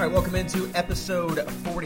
All right, welcome into episode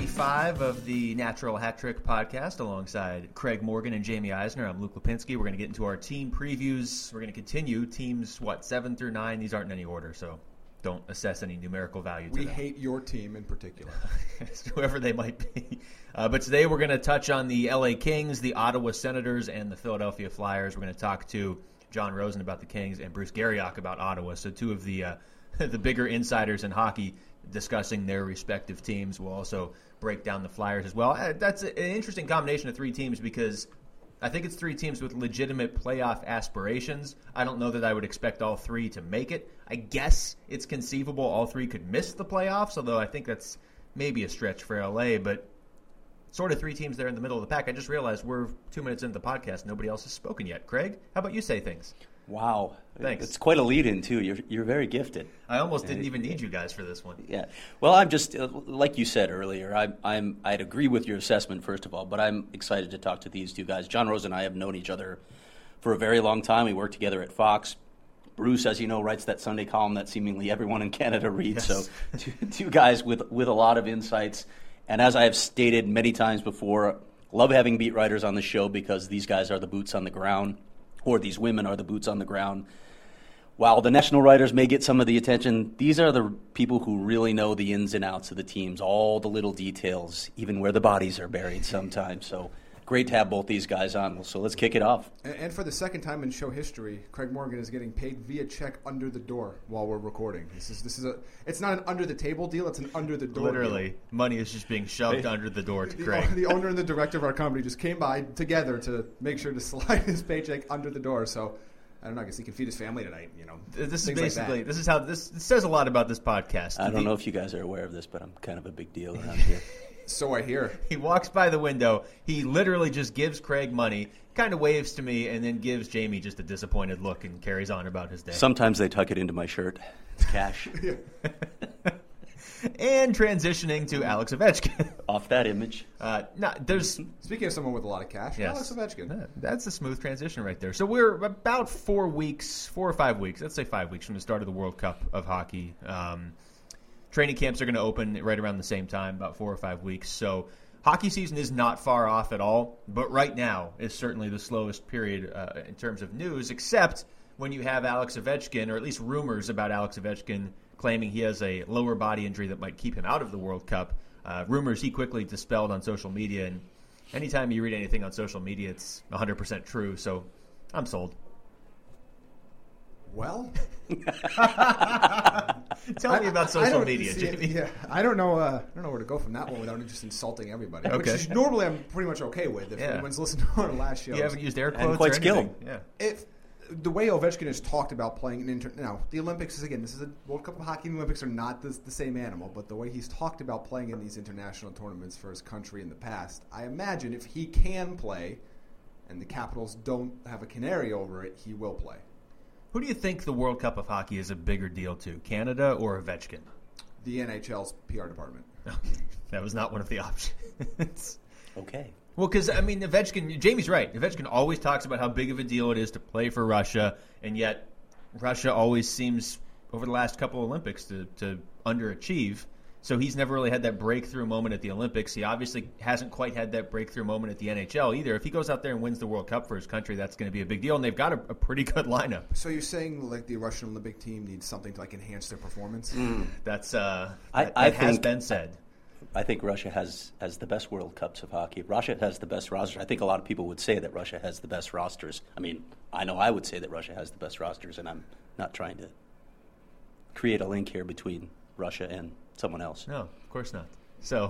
45 of the Natural Hat Trick podcast alongside Craig Morgan and Jamie Eisner. I'm Luke Lipinski. We're going to get into our team previews. We're going to continue teams, 7 through 9. These aren't in any order, so don't assess any numerical value to them. We hate your team in particular. Whoever they might be. But today we're going to touch on the LA Kings, the Ottawa Senators, and the Philadelphia Flyers. We're going to talk to John Rosen about the Kings and Bruce Garriock about Ottawa. So two of the bigger insiders in hockey discussing their respective teams. We'll also break down the Flyers as well. That's an interesting combination of three teams because I think it's three teams with legitimate playoff aspirations. I don't know that I would expect all three to make it. I guess it's conceivable all three could miss the playoffs, although I think that's maybe a stretch for LA, but sort of three teams there in the middle of the pack. I just realized we're 2 minutes into the podcast. Nobody else has spoken yet. Craig, how about you say things? Wow. Thanks. It's quite a lead-in, too. You're very gifted. I almost didn't even need you guys for this one. Yeah. Well, I'm just, like you said earlier, I'd agree with your assessment, first of all, but I'm excited to talk to these two guys. John Rosen and I have known each other for a very long time. We worked together at Fox. Bruce, as you know, writes that Sunday column that seemingly everyone in Canada reads. Yes. So two guys with a lot of insights. And as I have stated many times before, love having beat writers on the show because these guys are the boots on the ground, or these women are the boots on the ground. While the national writers may get some of the attention, these are the people who really know the ins and outs of the teams, all the little details, even where the bodies are buried sometimes. So great to have both these guys on. So let's kick it off. And for the second time in show history, Craig Morgan is getting paid via check under the door while we're recording. It's not an under the table deal, it's an under the door Literally, deal. money is just being shoved under the door to Craig. The owner and the director of our company just came by together to make sure to slide his paycheck under the door. So I don't know, I guess he can feed his family tonight, This is basically, this is how this says a lot about this podcast. I don't know if you guys are aware of this, but I'm kind of a big deal around here. So I hear. He walks by the window. He literally just gives Craig money, kind of waves to me, and then gives Jamie just a disappointed look and carries on about his day. Sometimes they tuck it into my shirt. It's cash. And transitioning to Alex Ovechkin. Off that image. Speaking of someone with a lot of cash, Yes. Alex Ovechkin. That's a smooth transition right there. So we're about 4 or 5 weeks, let's say 5 weeks from the start of the World Cup of hockey. Training camps are going to open right around the same time, about 4 or 5 weeks. So hockey season is not far off at all, but right now is certainly the slowest period in terms of news, except when you have Alex Ovechkin, or at least rumors about Alex Ovechkin claiming he has a lower body injury that might keep him out of the World Cup. Rumors he quickly dispelled on social media, and anytime you read anything on social media, it's 100% true, so I'm sold. Well, tell me about social media, Jamie. Yeah, I don't know where to go from that one without just insulting everybody. Okay. Which normally I'm pretty much okay with if anyone's listened to our last show. You haven't used air quotes And quite or anything. skilled. Yeah. The way Ovechkin has talked about playing now the Olympics this is a World Cup of hockey. And the Olympics are not the same animal, but the way he's talked about playing in these international tournaments for his country in the past, I imagine if he can play, and the Capitals don't have a canary over it, he will play. Who do you think the World Cup of hockey is a bigger deal to, Canada or Ovechkin? The NHL's PR department. That was not one of the options. Okay. Well, because, Ovechkin, Jamie's right. Ovechkin always talks about how big of a deal it is to play for Russia, and yet Russia always seems, over the last couple of Olympics, to underachieve. So he's never really had that breakthrough moment at the Olympics. He obviously hasn't quite had that breakthrough moment at the NHL either. If he goes out there and wins the World Cup for his country, that's going to be a big deal, and they've got a pretty good lineup. So you're saying the Russian Olympic team needs something to enhance their performance? That's I has think- been said. I think Russia has the best World Cups of hockey. Russia has the best roster. I think a lot of people would say that Russia has the best rosters. I know I would say that Russia has the best rosters, and I'm not trying to create a link here between Russia and someone else. No, of course not. So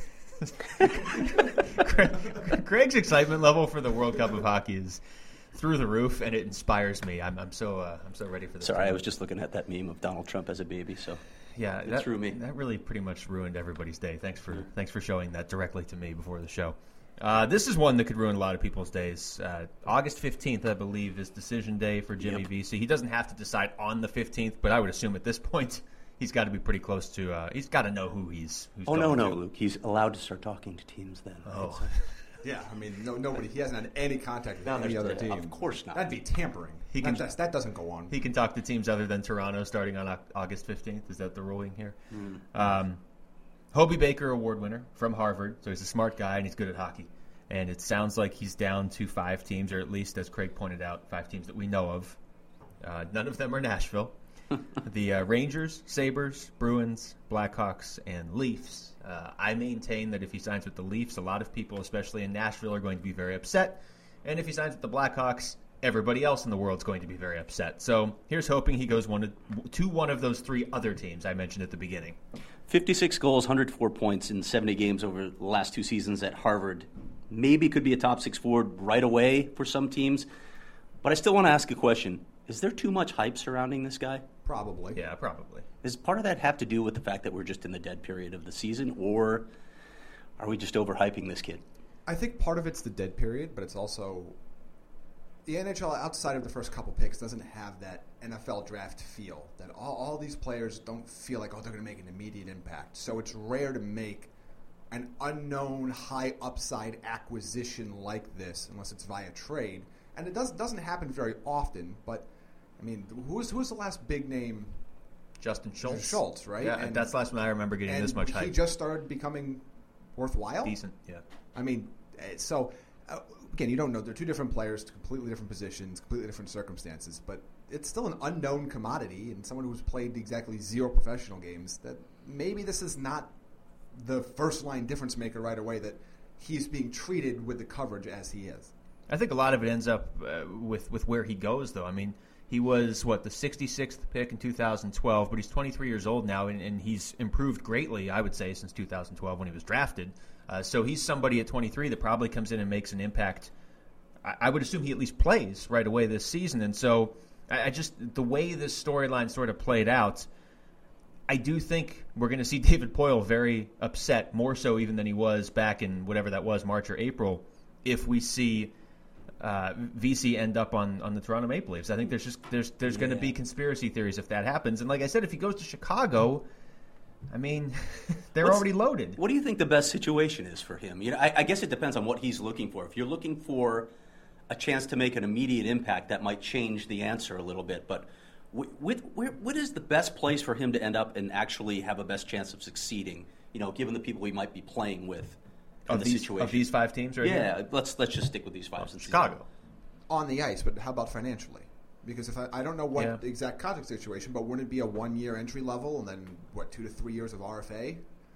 Craig's excitement level for the World Cup of hockey is through the roof, and it inspires me. I'm so ready for this. Sorry, I was just looking at that meme of Donald Trump as a baby, so yeah, it threw me. That really pretty much ruined everybody's day. Thanks for showing that directly to me before the show. This is one that could ruin a lot of people's days. August 15th, I believe, is decision day for Jimmy Vesey. He doesn't have to decide on the 15th, but I would assume at this point he's got to be pretty close to. He's got to know who he's. Oh no, Luke. He's allowed to start talking to teams then. Oh, yeah. Nobody. He hasn't had any contact with any other team. Of course not. That'd be tampering. That doesn't go on. He can talk to teams other than Toronto starting on August 15th. Is that the ruling here? Hobie Baker Award winner from Harvard, so he's a smart guy and he's good at hockey. And it sounds like he's down to 5 teams, or at least, as Craig pointed out, 5 teams that we know of. None of them are Nashville. The Rangers, Sabres, Bruins, Blackhawks, and Leafs. I maintain that if he signs with the Leafs, a lot of people, especially in Nashville, are going to be very upset. And if he signs with the Blackhawks, everybody else in the world is going to be very upset. So here's hoping he goes to one of those 3 other teams I mentioned at the beginning. 56 goals, 104 points in 70 games over the last 2 seasons at Harvard. Maybe could be a top 6 forward right away for some teams. But I still want to ask a question. Is there too much hype surrounding this guy? Probably. Yeah, probably. Does part of that have to do with the fact that we're just in the dead period of the season, or are we just overhyping this kid? I think part of it's the dead period, but it's also the NHL outside of the first couple picks doesn't have that NFL draft feel. That all these players don't feel like, they're going to make an immediate impact. So it's rare to make an unknown high upside acquisition like this unless it's via trade. And it doesn't happen very often, but I mean, who's the last big name? Justin Schultz. Schultz, right? Yeah, and that's the last one I remember getting this much hype. He just started becoming worthwhile? Decent, yeah. I mean, so, again, you don't know. They're 2 different players, completely different positions, completely different circumstances, but it's still an unknown commodity, and someone who's played exactly 0 professional games, that maybe this is not the first-line difference maker right away, that he's being treated with the coverage as he is. I think a lot of it ends up with where he goes, though. I mean, he was, the 66th pick in 2012, but he's 23 years old now, and he's improved greatly, I would say, since 2012 when he was drafted. So he's somebody at 23 that probably comes in and makes an impact. I would assume he at least plays right away this season. And so I just, the way this storyline sort of played out, I do think we're going to see David Poile very upset, more so even than he was back in whatever that was, March or April, if we see VC end up on the Toronto Maple Leafs. I think there's going to be conspiracy theories if that happens. And like I said, if he goes to Chicago, I mean, they're already loaded. What do you think the best situation is for him? I guess it depends on what he's looking for. If you're looking for a chance to make an immediate impact, that might change the answer a little bit. But what is the best place for him to end up and actually have a best chance of succeeding, given the people he might be playing with? Of these 5 teams right here? Yeah, let's just stick with these 5. Chicago. On the ice, but how about financially? Because if I don't know what the exact contract situation, but wouldn't it be a 1-year entry level and then, 2 to 3 years of RFA?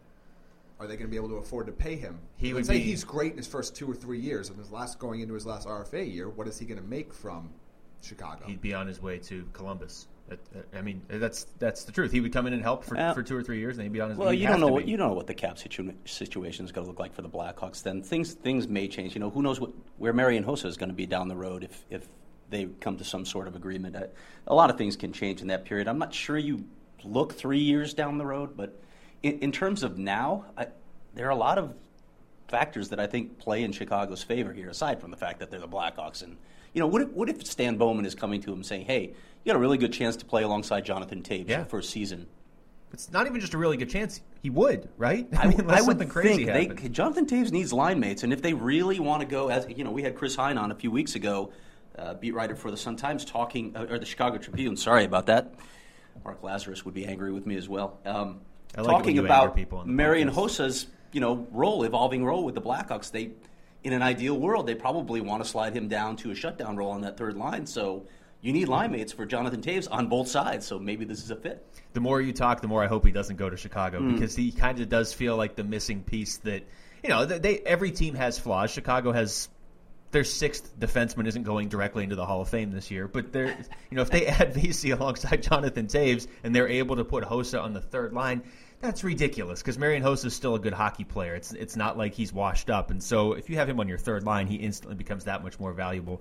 Are they going to be able to afford to pay him? He's great in his first 2 or 3 years, and going into his last RFA year, what is he going to make from Chicago? He'd be on his way to Columbus. I mean, that's the truth. He would come in and help for 2 or 3 years, and he'd be on his way. Well, you don't know what the cap situation is going to look like for the Blackhawks. Then things may change. Who knows where Marian Hossa is going to be down the road if they come to some sort of agreement. A lot of things can change in that period. I'm not sure you look 3 years down the road, but in terms of now, there are a lot of factors that I think play in Chicago's favor here, aside from the fact that they're the Blackhawks. And what if Stan Bowman is coming to him saying, "Hey, you got a really good chance to play alongside Jonathan Toews the first season." It's not even just a really good chance. He would, right? I mean, I would something crazy think Jonathan Toews needs line mates, and if they really want to go, as we had Chris Hine on a few weeks ago, beat writer for the Sun-Times, or the Chicago Tribune. Sorry about that. Mark Lazarus would be angry with me as well. Talking about Marian Hossa's evolving role with the Blackhawks. In an ideal world, they probably want to slide him down to a shutdown role on that third line. So you need line mates for Jonathan Toews on both sides. So maybe this is a fit. The more you talk, the more I hope he doesn't go to Chicago because he kind of does feel like the missing piece that every team has flaws. Chicago has. Their 6th defenseman isn't going directly into the Hall of Fame this year, but if they add VC alongside Jonathan Toews and they're able to put Hossa on the third line, that's ridiculous because Marian Hossa is still a good hockey player. It's not like he's washed up, and so if you have him on your third line, he instantly becomes that much more valuable.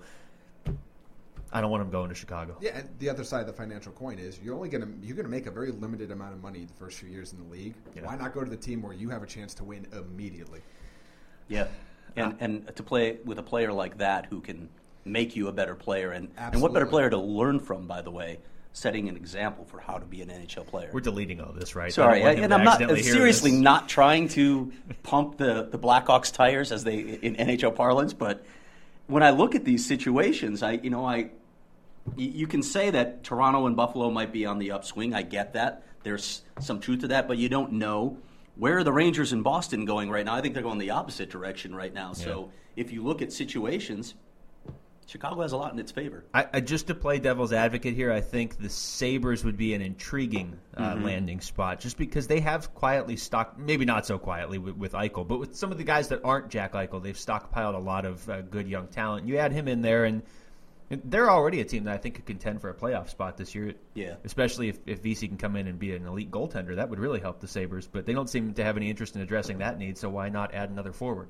I don't want him going to Chicago. Yeah, and the other side of the financial coin is you're going to make a very limited amount of money the first few years in the league. Yeah. Why not go to the team where you have a chance to win immediately? Yeah. And to play with a player like that who can make you a better player, and what better player to learn from, by the way, setting an example for how to be an NHL player. We're deleting all this, right? Sorry, and I'm not seriously not trying to pump the Blackhawks tires as they in NHL parlance, but when I look at these situations, you can say that Toronto and Buffalo might be on the upswing. I get that. There's some truth to that, but you don't know. where are the Rangers in Boston going right now? I think they're going the opposite direction right now. Yeah. So if you look at situations, Chicago has a lot in its favor. I just to play devil's advocate here, I think the Sabres would be an intriguing landing spot just because they have quietly stocked, maybe not so quietly with Eichel, but with some of the guys that aren't Jack Eichel, they've stockpiled a lot of good young talent. You add him in there, and they're already a team that I think could contend for a playoff spot this year. Yeah. Especially if VC can come in and be an elite goaltender. That would really help the Sabres, but they don't seem to have any interest in addressing that need, so why not add another forward?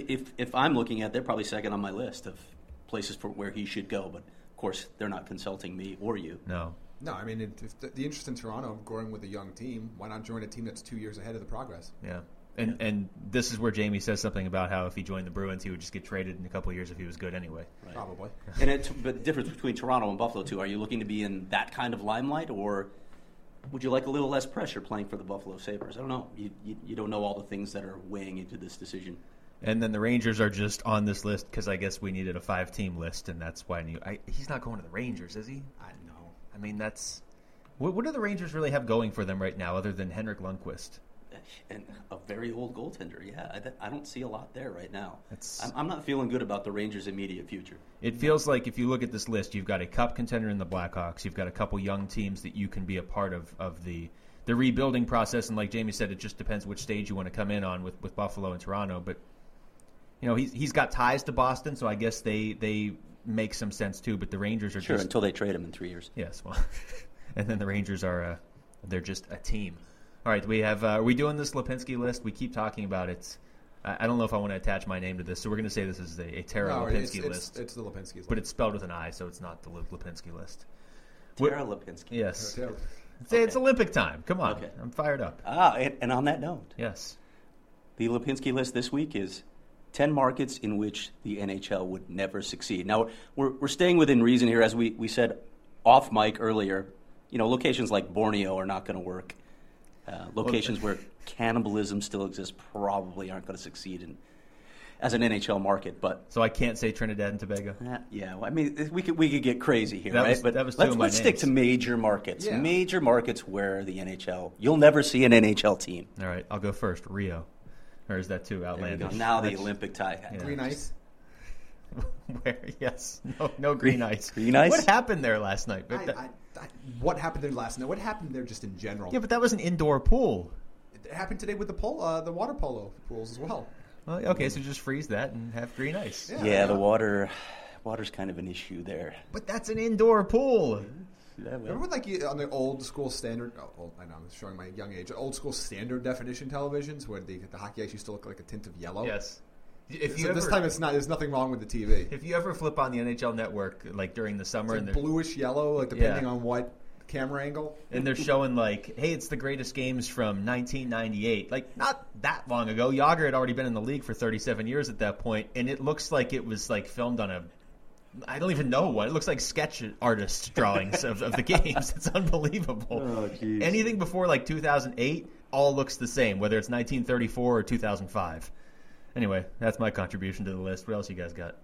If I'm looking at, they're probably second on my list of places for where he should go, but of course they're not consulting me or you. No. No, I mean, if the interest in Toronto of growing with a young team, why not join a team that's 2 years ahead of the progress? Yeah. And this is where Jamie says something about how if he joined the Bruins, he would just get traded in a couple of years if he was good anyway. Right. Probably. But the difference between Toronto and Buffalo, too, are you looking to be in that kind of limelight, or would you like a little less pressure playing for the Buffalo Sabres? I don't know. You don't know all the things that are weighing into this decision. And then the Rangers are just on this list because I guess we needed a 5-team list, and that's why he's not going to the Rangers, is he? I know. I mean, that's what do the Rangers really have going for them right now other than Henrik Lundqvist? And a very old goaltender, yeah. I don't see a lot there right now. That's- I'm not feeling good about the Rangers' immediate future. It feels like if you look at this list, you've got a cup contender in the Blackhawks. You've got a couple young teams that you can be a part of the rebuilding process. And like Jamie said, it just depends which stage you want to come in on with Buffalo and Toronto. But, you know, he's got ties to Boston, so I guess they make some sense too. But the Rangers are Sure, just... until they trade him in 3 years. Yes, well, and then the Rangers are they're just a team. All right, we have. Are we doing this Lipinski list? We keep talking about it. I don't know if I want to attach my name to this, so we're going to say this is a Tara Lipinski list. It's the Lipinski list. But it's spelled with an I, so it's not the Lipinski list. Tara Lipinski. Yes. Okay. Say it's Olympic time. Come on. Okay. I'm fired up. And on that note, Yes. the Lipinski list this week is 10 markets in which the NHL would never succeed. Now, we're staying within reason here. As we said off mic earlier, you know, locations like Borneo are not going to work. Locations where cannibalism still exists probably aren't going to succeed as an NHL market. But So I can't say Trinidad and Tobago? yeah, well, I mean, we could get crazy here, That right? was- But that was two of my let's stick names. to major markets. Yeah. Major markets where the NHL, you'll never see an NHL team. All right, I'll go first. Rio. Or is that too outlandish? Now the That's- Olympic tie. Yeah. Green ice. Where? Yes. No green ice. Green ice? What happened there last night? What happened there last night? What happened there just in general? Yeah, but that was an indoor pool. It happened today with the the water polo pools as well. Well, okay, so just freeze that and have green ice. Yeah. The water's kind of an issue there. But that's an indoor pool. Remember when, like, on the old school standard? I know I'm showing my young age. Old school standard definition televisions where the hockey ice used to look like a tint of yellow. Yes. So this time it's not. There's nothing wrong with the TV. If you ever flip on the NHL Network, like during the summer, It's and like they're, bluish yellow, like depending Yeah. on what camera angle. and they're showing like, hey, it's the greatest games from 1998. Like not that long ago. Yager had already been in the league for 37 years at that point, and it looks like it was like filmed on I don't even know what. It looks like sketch artist drawings of the games. It's unbelievable. Oh, jeez. Anything before like 2008 all looks the same, whether it's 1934 or 2005. Anyway, that's my contribution to the list. What else you guys got?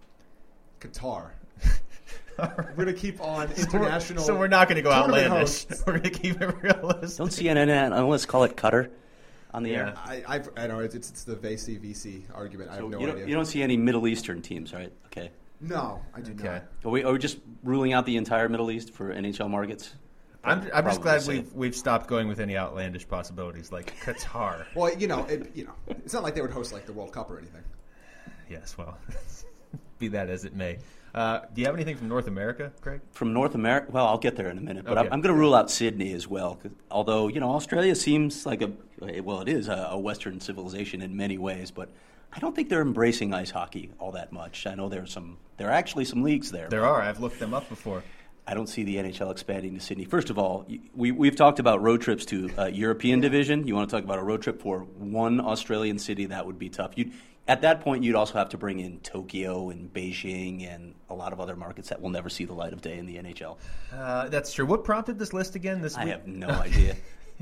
Qatar. We're gonna keep on international. So we're not going to go tournament outlandish. hosts. We're going to keep it realistic. Don't CNN analysts call it Qatar on the Yeah. air? I know it's the VC argument. I have So no you idea. don't see any Middle Eastern teams, right? Okay. No, I do Okay. not. Are we just ruling out the entire Middle East for NHL markets? I'm just Probably glad safe. we've stopped going with any outlandish possibilities like Qatar. Well, it's not like they would host like the World Cup or anything. Yes, well, be that as it may. Do you have anything from North America, Craig? From North America, well, I'll get there in a minute, but Okay. I'm going to rule out Sydney as well. Although Australia seems like it is a Western civilization in many ways, but I don't think they're embracing ice hockey all that much. I know there are actually some leagues there. There are. I've looked them up before. I don't see the NHL expanding to Sydney. First of all, we've talked about road trips to European division. You want to talk about a road trip for one Australian city? That would be tough. At that point, you'd also have to bring in Tokyo and Beijing and a lot of other markets that will never see the light of day in the NHL. That's true. What prompted this list again this I week? have no idea.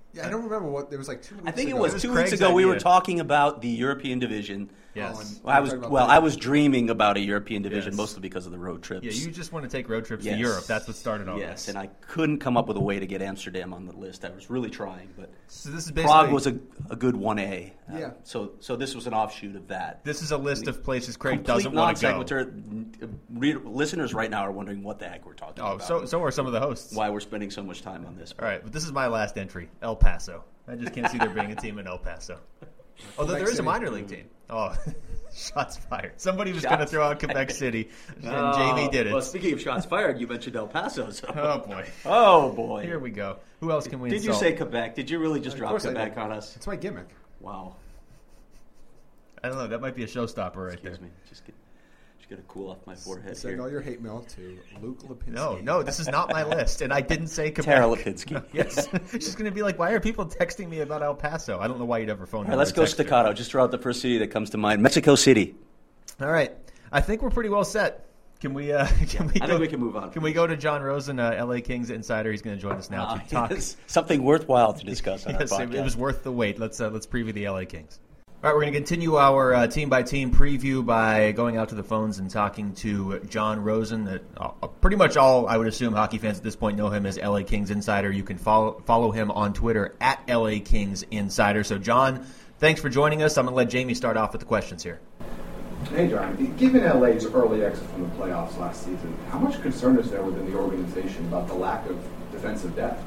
Yeah, I don't remember what. There was like 2 weeks ago. I think it was 2 Craig's weeks ago. We were idea. talking about the European division. Yes. I was dreaming about a European division, Yes. mostly because of the road trips. Yeah, you just want to take road trips to Yes. Europe. That's what started all Yes, this. and I couldn't come up with a way to get Amsterdam on the list. I was really trying, but So this is basically Prague was a good 1A. Yeah. So this was an offshoot of that. This is a list of places Craig Complete doesn't want to go. non-sequitur. Listeners right now are wondering what the heck we're talking Oh, about. so are some of the hosts. Why we're spending so much time on this. All right, but this is my last entry, El Paso. I just can't see there being a team in El Paso. Although there is a City. minor league team. Oh, shots fired. Somebody was Shots going to throw out Quebec City, and Jamie did it. Well, speaking of shots fired, you mentioned El Paso. So. Oh, boy. Oh, boy. Here we go. Who else can we Did you insult? say Quebec? Did you really just Of drop course I Quebec did. on us? It's my gimmick. Wow. I don't know. That might be a showstopper right Excuse there. me. Just get to cool off my forehead Send all here. your hate mail to Luke Lipinski. No, this is not my list, and I didn't say Quebec. Tara Lipinski. Yes. She's going to be like, why are people texting me about El Paso? I don't know why you'd ever phone All right, let's go staccato. Just throw out the first city that comes to mind. Mexico City. All right. I think we're pretty well set. Can we? I think we can move on. Can we go to John Rosen, LA Kings insider? He's going to join us now to talk. Yes, something worthwhile to discuss on Yes, our it podcast. was worth the wait. Let's preview the LA Kings. All right, we're going to continue our team-by-team preview by going out to the phones and talking to John Rosen. That pretty much all, I would assume, hockey fans at this point know him as LA Kings Insider. You can follow him on Twitter at LA Kings Insider. So, John, thanks for joining us. I'm going to let Jamie start off with the questions here. Hey, John. Given LA's early exit from the playoffs last season, how much concern is there within the organization about the lack of defensive depth?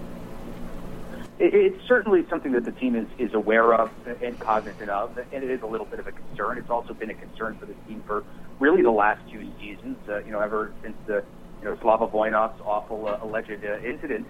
It's certainly something that the team is aware of and cognizant of, and it is a little bit of a concern. It's also been a concern for the team for really the last 2 seasons. Ever since the Slava Voinov's awful alleged incident,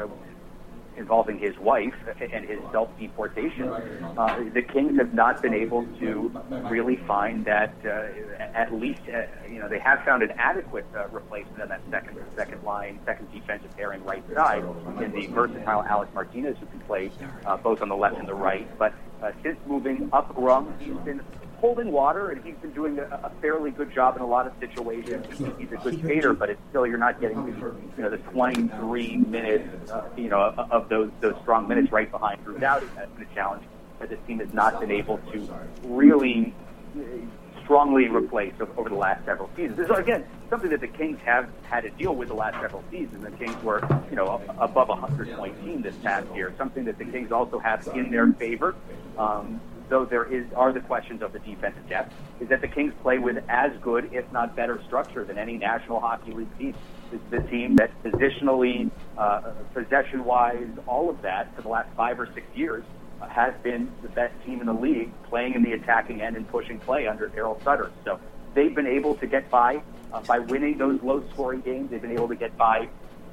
involving his wife and his self-deportation, the Kings have not been able to really find that, at least, they have found an adequate replacement on that second line, second defensive pairing right side in the versatile Alex Martinez, who can play both on the left and the right. But since moving up a rung, he's been holding water, and he's been doing a fairly good job in a lot of situations. He's a good skater, but it's still, you're not getting the 23 minutes, of those strong minutes right behind Drew Doughty. That's been a challenge that this team has not been able to really strongly replace over the last several seasons. This is, again, something that the Kings have had to deal with the last several seasons. The Kings were, above a 100-point team this past year, something that the Kings also have in their favor. Though are the questions of the defensive depth, is that the Kings play with as good, if not better, structure than any National Hockey League team. This is the team that positionally, possession-wise, all of that for the last 5 or 6 years has been the best team in the league, playing in the attacking end and pushing play under Daryl Sutter. So they've been able to get by winning those low-scoring games. They've been able to get by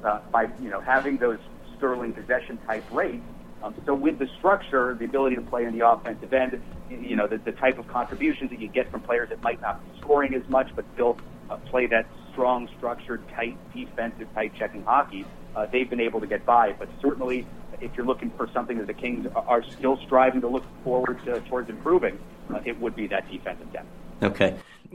having those sterling possession-type rates. So with the structure, the ability to play in the offensive end, the type of contributions that you get from players that might not be scoring as much, but still play that strong, structured, tight, defensive, tight-checking hockey, they've been able to get by. But certainly, if you're looking for something that the Kings are still striving to look forward towards improving, it would be that defensive depth. Okay.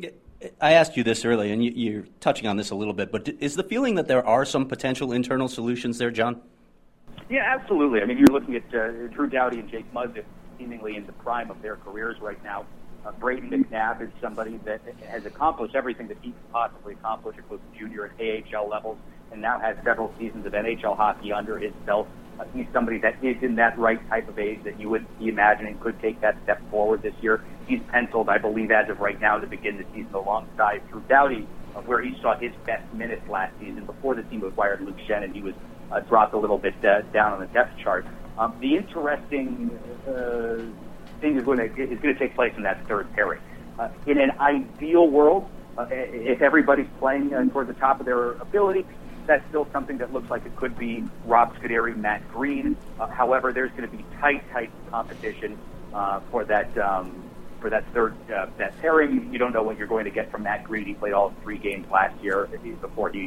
I asked you this earlier, and you're touching on this a little bit, but is the feeling that there are some potential internal solutions there, John? Yeah, absolutely. I mean, you're looking at Drew Doughty and Jake Muzzin seemingly in the prime of their careers right now. Braden McNabb is somebody that has accomplished everything that he could possibly accomplish at both junior and AHL levels, and now has several seasons of NHL hockey under his belt. He's somebody that is in that right type of age that you would be imagining could take that step forward this year. He's penciled, I believe, as of right now to begin the season alongside Drew Doughty, where he saw his best minutes last season before the team acquired Luke Schenn, and he was dropped a little bit down on the depth chart. The interesting thing is going to take place in that third pairing. In an ideal world, if everybody's playing toward the top of their ability, that's still something that looks like it could be Rob Scuderi, Matt Green. However, there's going to be tight competition for that third that pairing. You don't know what you're going to get from Matt Green. He played all 3 games last year before he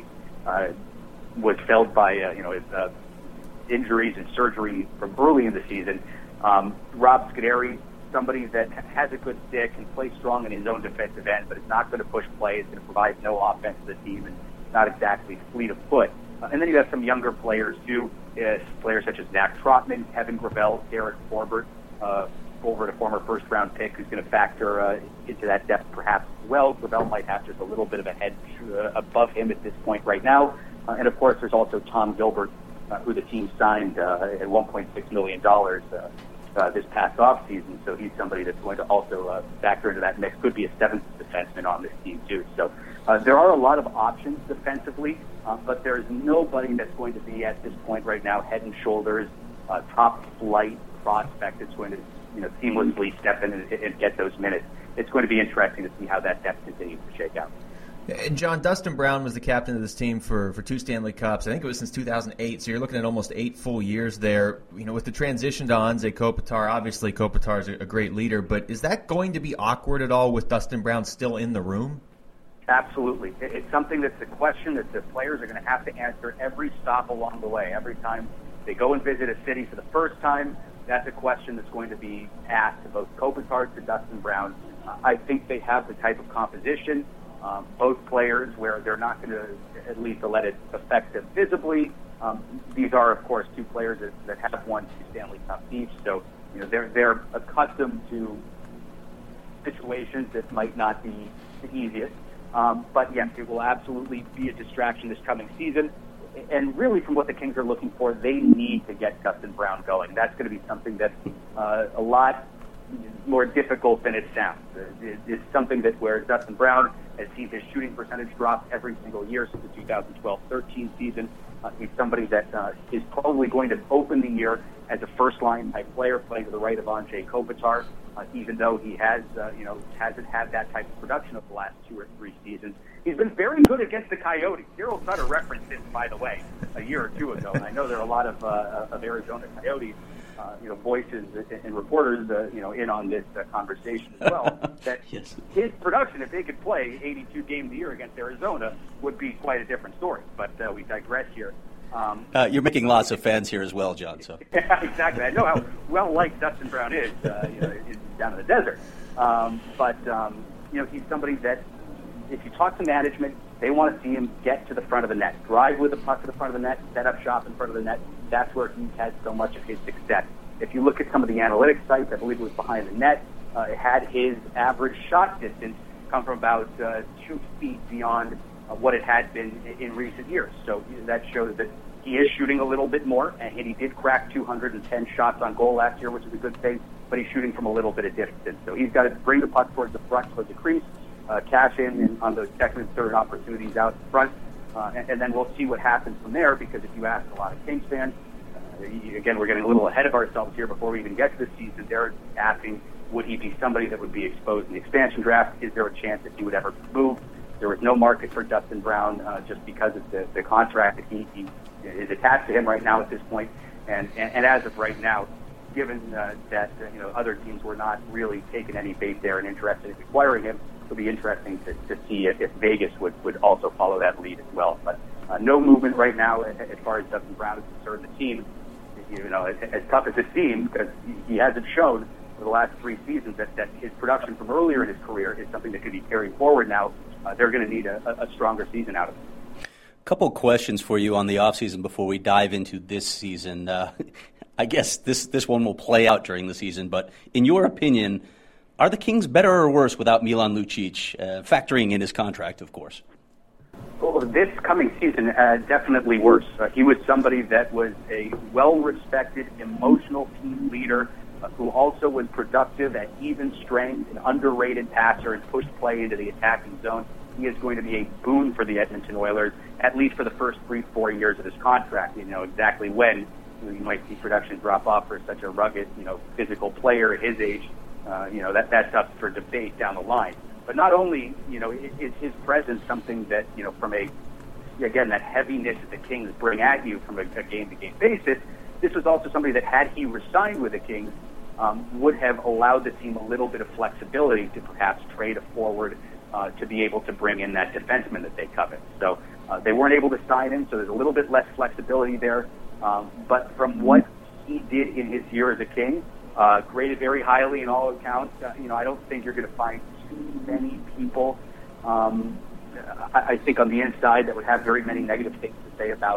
was felled by his injuries and surgery from early in the season. Rob Scuderi, somebody that has a good stick and plays strong in his own defensive end, but is not going to push play. It's going to provide no offense to the team and not exactly fleet of foot. And then you have some younger players too. players such as Zach Trotman, Kevin Gravel, Derek Forbert, Forbert, a former first-round pick who's going to factor into that depth perhaps as well. Gravel might have just a little bit of a head above him at this point right now. And, of course, there's also Tom Gilbert, who the team signed at $1.6 million this past offseason. So he's somebody that's going to also factor into that mix. Could be a seventh defenseman on this team, too. So there are a lot of options defensively, but there's nobody that's going to be at this point right now head and shoulders top flight prospect that's going to seamlessly step in and get those minutes. It's going to be interesting to see how that depth continues to shake out. And John, Dustin Brown was the captain of this team for 2 Stanley Cups. I think it was since 2008, so you're looking at almost 8 full years there. With the transition to Anze Kopitar, obviously Kopitar is a great leader, but is that going to be awkward at all with Dustin Brown still in the room? Absolutely. It's something that's a question that the players are going to have to answer every stop along the way. Every time they go and visit a city for the first time, that's a question that's going to be asked to both Kopitar to Dustin Brown. I think they have the type of composition, both players, where they're not going to at least let it affect them visibly. These are, of course, 2 players that have won 2 Stanley Cups each, so they're accustomed to situations that might not be the easiest. But yes, it will absolutely be a distraction this coming season. And really, from what the Kings are looking for, they need to get Dustin Brown going. That's going to be something that's a lot more difficult than it sounds. It's something that where Dustin Brown has seen his shooting percentage drop every single year since the 2012-13 season. He's somebody that is probably going to open the year as a first-line type player, playing to the right of Anze Kopitar, even though he hasn't had that type of production over the last 2 or 3 seasons. He's been very good against the Coyotes. Daryl Sutter referenced this, by the way, a year or 2 ago, and I know there are a lot of Arizona Coyotes voices and reporters, in on this conversation as well, that yes. His production, if they could play 82 games a year against Arizona, would be quite a different story. But we digress here. You're making lots of fans here as well, John. So yeah, exactly. I know how well-liked Dustin Brown is, down in the desert. But he's somebody that, if you talk to management, they want to see him get to the front of the net, drive with the puck to the front of the net, set up shop in front of the net. That's where he's had so much of his success. If you look at some of the analytics sites, I believe it was Behind the Net, it had his average shot distance come from about 2 feet beyond what it had been in recent years. So that shows that he is shooting a little bit more, and he did crack 210 shots on goal last year, which is a good thing, but he's shooting from a little bit of distance. So he's got to bring the puck towards the front, towards the crease, cash in on those second and third opportunities out front, and then we'll see what happens from there, because if you ask a lot of Kings fans, again, we're getting a little ahead of ourselves here before we even get to the season. They're asking, would he be somebody that would be exposed in the expansion draft? Is there a chance that he would ever move? There was no market for Dustin Brown just because of the contract that he is attached to him right now at this point. And as of right now, given that other teams were not really taking any bait there and interested in acquiring him, it'll be interesting to see if Vegas would also follow that lead as well. But no movement right now as far as Dustin Brown is concerned. The team, as tough as it seems, because he hasn't shown for the last 3 seasons that his production from earlier in his career is something that could be carried forward now. They're going to need a stronger season out of him. Couple questions for you on the offseason before we dive into this season. I guess this one will play out during the season, but in your opinion, are the Kings better or worse without Milan Lucic, factoring in his contract, of course? Well, this coming season, definitely worse. He was somebody that was a well-respected, emotional team leader who also was productive at even strength, an underrated passer, and pushed play into the attacking zone. He is going to be a boon for the Edmonton Oilers, at least for the first 3-4 years of his contract. Exactly when you might see production drop off for such a rugged, physical player at his age. That's up for debate down the line. But not only, is his presence something that, from that heaviness that the Kings bring at you from a game-to-game basis, this was also somebody that, had he resigned with the Kings, would have allowed the team a little bit of flexibility to perhaps trade a forward to be able to bring in that defenseman that they covet. So they weren't able to sign him, so there's a little bit less flexibility there. But from what he did in his year as a King, graded very highly in all accounts. I don't think you're going to find too many people, I think, on the inside that would have very many negative things to say about him.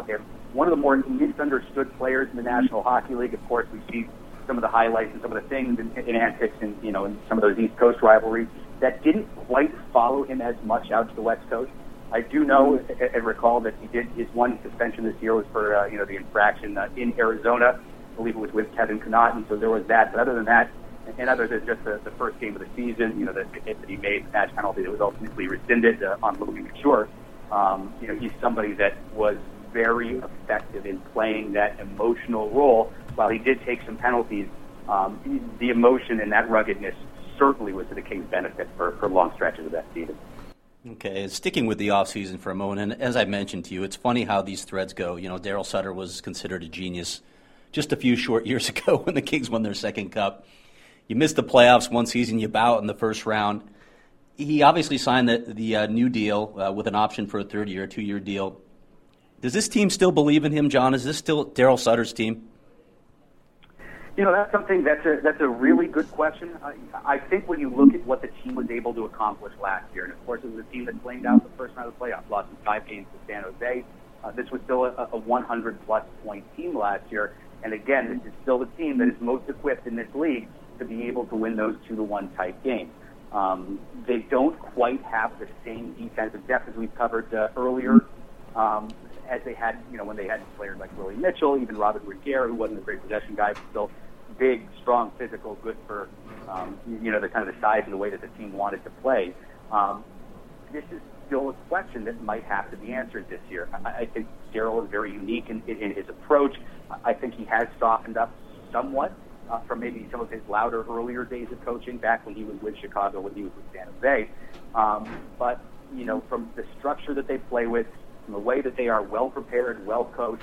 one of the more misunderstood players in the National Hockey League. Of course, we see some of the highlights and some of the things in antics and, you know, in some of those East Coast rivalries that didn't quite follow him as much out to the West Coast. I do know and recall that his one suspension this year was for, the infraction in Arizona. I believe it was with Kevin Connaughton, so there was that. But other than that, and other than just the first game of the season, you know, the hit that he made, the match penalty that was ultimately rescinded on Logan Couture, he's somebody that was very effective in playing that emotional role. While he did take some penalties, the emotion and that ruggedness certainly was to the Kings' benefit for long stretches of that season. Okay, sticking with the offseason for a moment, and as I mentioned to you, it's funny how these threads go. You know, Daryl Sutter was considered a genius just a few short years ago when the Kings won their second cup. You missed the playoffs one season, you bow out in the first round. He obviously signed the new deal with an option for a third year, a 2-year deal. Does this team still believe in him, John? Is this still Daryl Sutter's team? You know, that's something that's a really good question. I think when you look at what the team was able to accomplish last year, and of course it was a team that flamed out the first round of the playoffs, lost in 5 games to San Jose. This was still a 100-plus point team last year. And again, this is still the team that is most equipped in this league to be able to win those 2-1 type games. They don't quite have the same defensive depth as we've covered earlier, as they had, you know, when they had players like Willie Mitchell, even Robert Reguer, who wasn't a great possession guy, but still big, strong, physical, good for, the kind of the size and the way that the team wanted to play. This is still a question that might have to be answered this year. I think Daryl is very unique in his approach. I think he has softened up somewhat from maybe some of his louder earlier days of coaching back when he was with Chicago, when he was with San Jose. But, you know, from the structure that they play with, from the way that they are well prepared, well coached,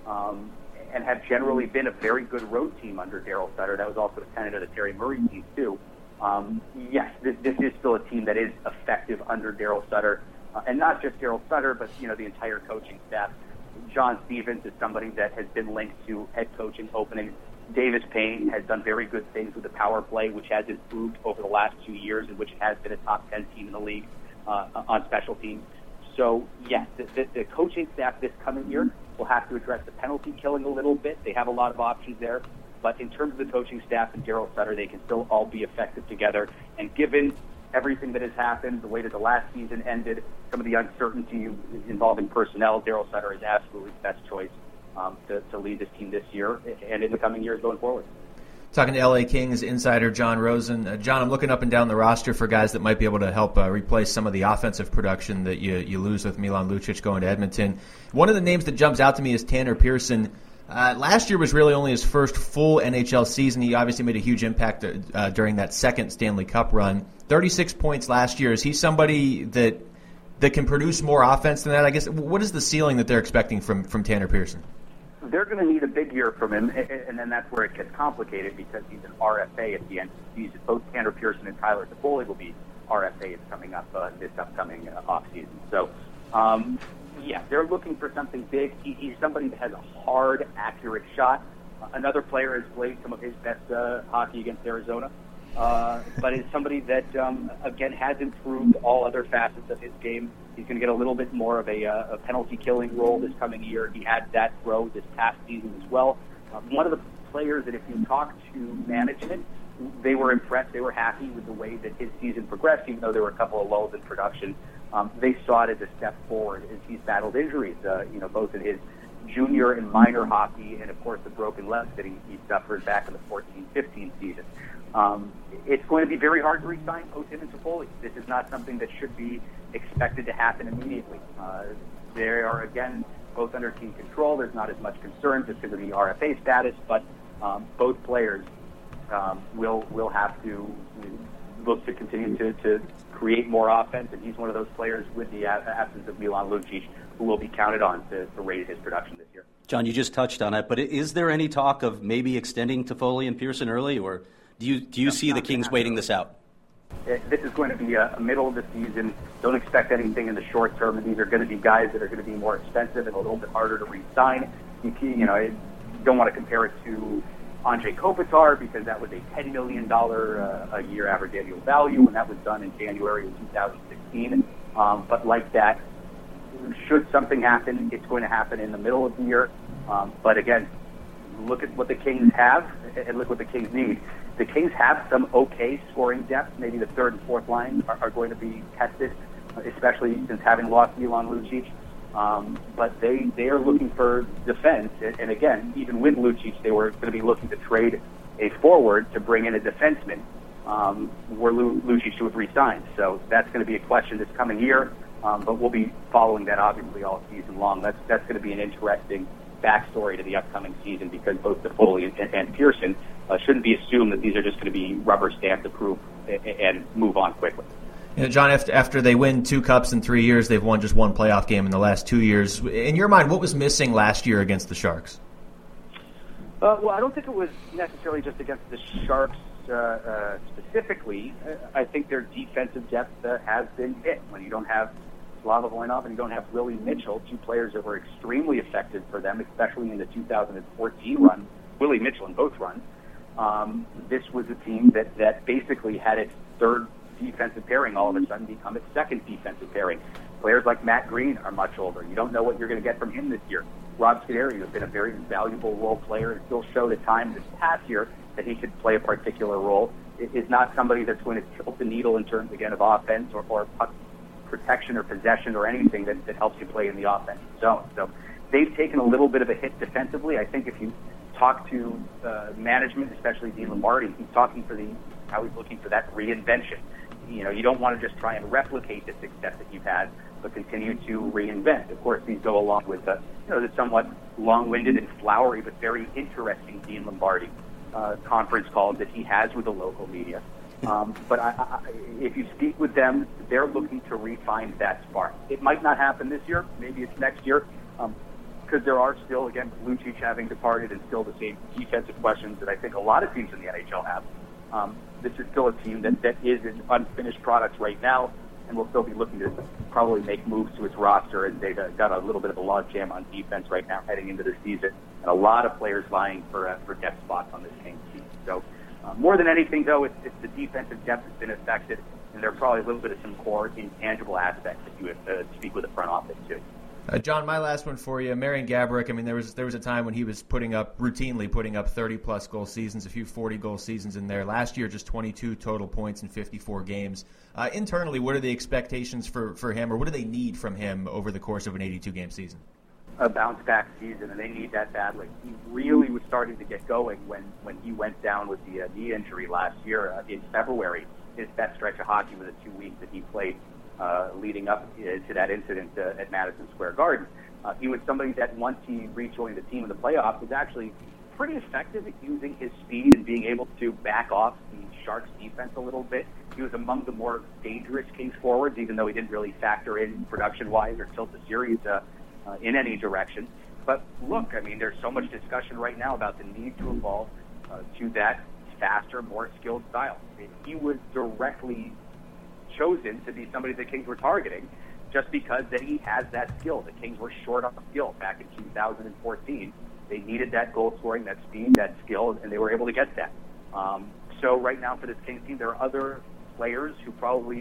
and have generally been a very good road team under Daryl Sutter. That was also a tenet of the Terry Murray team, too. Yes, this is still a team that is effective under Daryl Sutter, and not just Daryl Sutter, but, you know, the entire coaching staff. John Stevens is somebody that has been linked to head coaching openings. Davis Payne has done very good things with the power play, which has improved over the last 2 years, and which has been a top 10 team in the league on special teams. So, yes, the coaching staff this coming year will have to address the penalty killing a little bit. They have a lot of options there. But in terms of the coaching staff and Daryl Sutter, they can still all be effective together. And given everything that has happened, the way that the last season ended, some of the uncertainty involving personnel, Daryl Sutter is absolutely the best choice to lead this team this year and in the coming years going forward. Talking to LA Kings insider John Rosen. John, I'm looking up and down the roster for guys that might be able to help replace some of the offensive production that you lose with Milan Lucic going to Edmonton. One of the names that jumps out to me is Tanner Pearson. Last year was really only his first full NHL season. He obviously made a huge impact during that second Stanley Cup run. 36 points last year. Is he somebody that can produce more offense than that? I guess, what is the ceiling that they're expecting from Tanner Pearson? They're going to need a big year from him, and then that's where it gets complicated because he's an RFA at the end of the season. Both Tanner Pearson and Tyler Toffoli will be RFAs coming up this upcoming offseason. So, yeah, they're looking for something big. He's somebody that has a hard, accurate shot. Another player has played some of his best hockey against Arizona, but is somebody that, again, has improved all other facets of his game. He's going to get a little bit more of a penalty-killing role this coming year. He had that throw this past season as well. One of the players that if you talk to management, they were impressed. They were happy with the way that his season progressed, even though there were a couple of lulls in production. They saw it as a step forward as he's battled injuries, both in his junior and minor hockey and, of course, the broken leg that he suffered back in the 14-15 season. It's going to be very hard to re-sign both him and Toffoli. This is not something that should be expected to happen immediately. They are, again, both under team control. There's not as much concern just because of the RFA status, but both players will have to look to continue to create more offense, and he's one of those players with the absence of Milan Lucic who will be counted on to raise his production this year. John, you just touched on it, but is there any talk of maybe extending Toffoli and Pearson early, or do you see the Kings waiting this out? This is going to be a middle of the season. Don't expect anything in the short term, and these are going to be guys that are going to be more expensive and a little bit harder to re-sign. I don't want to compare it to Andrei Kopitar because that was a $10 million a year average annual value, and that was done in January of 2016. But like that, should something happen, it's going to happen in the middle of the year. But again, look at what the Kings have and look what the Kings need. The Kings have some okay scoring depth. Maybe the third and fourth line are going to be tested, especially since having lost Milan Lucic. But they are looking for defense. And again, even with Lucic, they were going to be looking to trade a forward to bring in a defenseman where Lucic would re-sign. So that's going to be a question this coming year. But we'll be following that obviously all season long. That's going to be an interesting backstory to the upcoming season because both Toffoli and Pearson shouldn't be assumed that these are just going to be rubber stamp approved and move on quickly. You know, John, after they win 2 cups in 3 years, they've won just 1 playoff game in the last 2 years. In your mind, what was missing last year against the Sharks? Well, I don't think it was necessarily just against the Sharks specifically. I think their defensive depth has been hit when you don't have Slava Voinov and you don't have Willie Mitchell, 2 players that were extremely effective for them, especially in the 2014 run. Willie Mitchell in both runs. This was a team that basically had its third defensive pairing all of a sudden become its second defensive pairing. Players like Matt Green are much older. You don't know what you're going to get from him this year. Rob Scuderi has been a very valuable role player and still showed at times this past year that he could play a particular role. It is not somebody that's going to tilt the needle in terms, again, of offense or puck protection or possession or anything that helps you play in the offensive zone. So they've taken a little bit of a hit defensively. I think if you talk to management, especially Dean Lombardi, he's talking for how he's looking for that reinvention. You know, you don't want to just try and replicate the success that you've had, but continue to reinvent. Of course, these go along with the somewhat long-winded and flowery but very interesting Dean Lombardi conference calls that he has with the local media. But if you speak with them, they're looking to refine that spark. It might not happen this year. Maybe it's next year. Because there are still, again, Lucic having departed and still the same defensive questions that I think a lot of teams in the NHL have. This is still a team that is in unfinished products right now and will still be looking to probably make moves to its roster, and they've got a little bit of a logjam on defense right now heading into the season, and a lot of players vying for depth spots on this Kings team. So more than anything, though, it's the defensive depth that's been affected, and there are probably a little bit of some core intangible aspects that you have to speak with the front office too. John, my last one for you. Marian Gaborik, I mean, there was a time when he was routinely putting up 30-plus goal seasons, a few 40-goal seasons in there. Last year, just 22 total points in 54 games. Internally, what are the expectations for him, or what do they need from him over the course of an 82-game season? A bounce-back season, and they need that badly. He really was starting to get going when he went down with the knee injury last year in February. His best stretch of hockey was the 2 weeks that he played leading up to that incident at Madison Square Garden. He was somebody that once he rejoined the team in the playoffs was actually pretty effective at using his speed and being able to back off the Sharks defense a little bit. He was among the more dangerous Kings forwards, even though he didn't really factor in production-wise or tilt the series in any direction. But look, I mean, there's so much discussion right now about the need to evolve to that faster, more skilled style. He was directly chosen to be somebody the Kings were targeting just because that he has that skill. The Kings were short on skill back in 2014. They needed that goal scoring, that speed, that skill, and they were able to get that. So right now for this Kings team, there are other players who probably,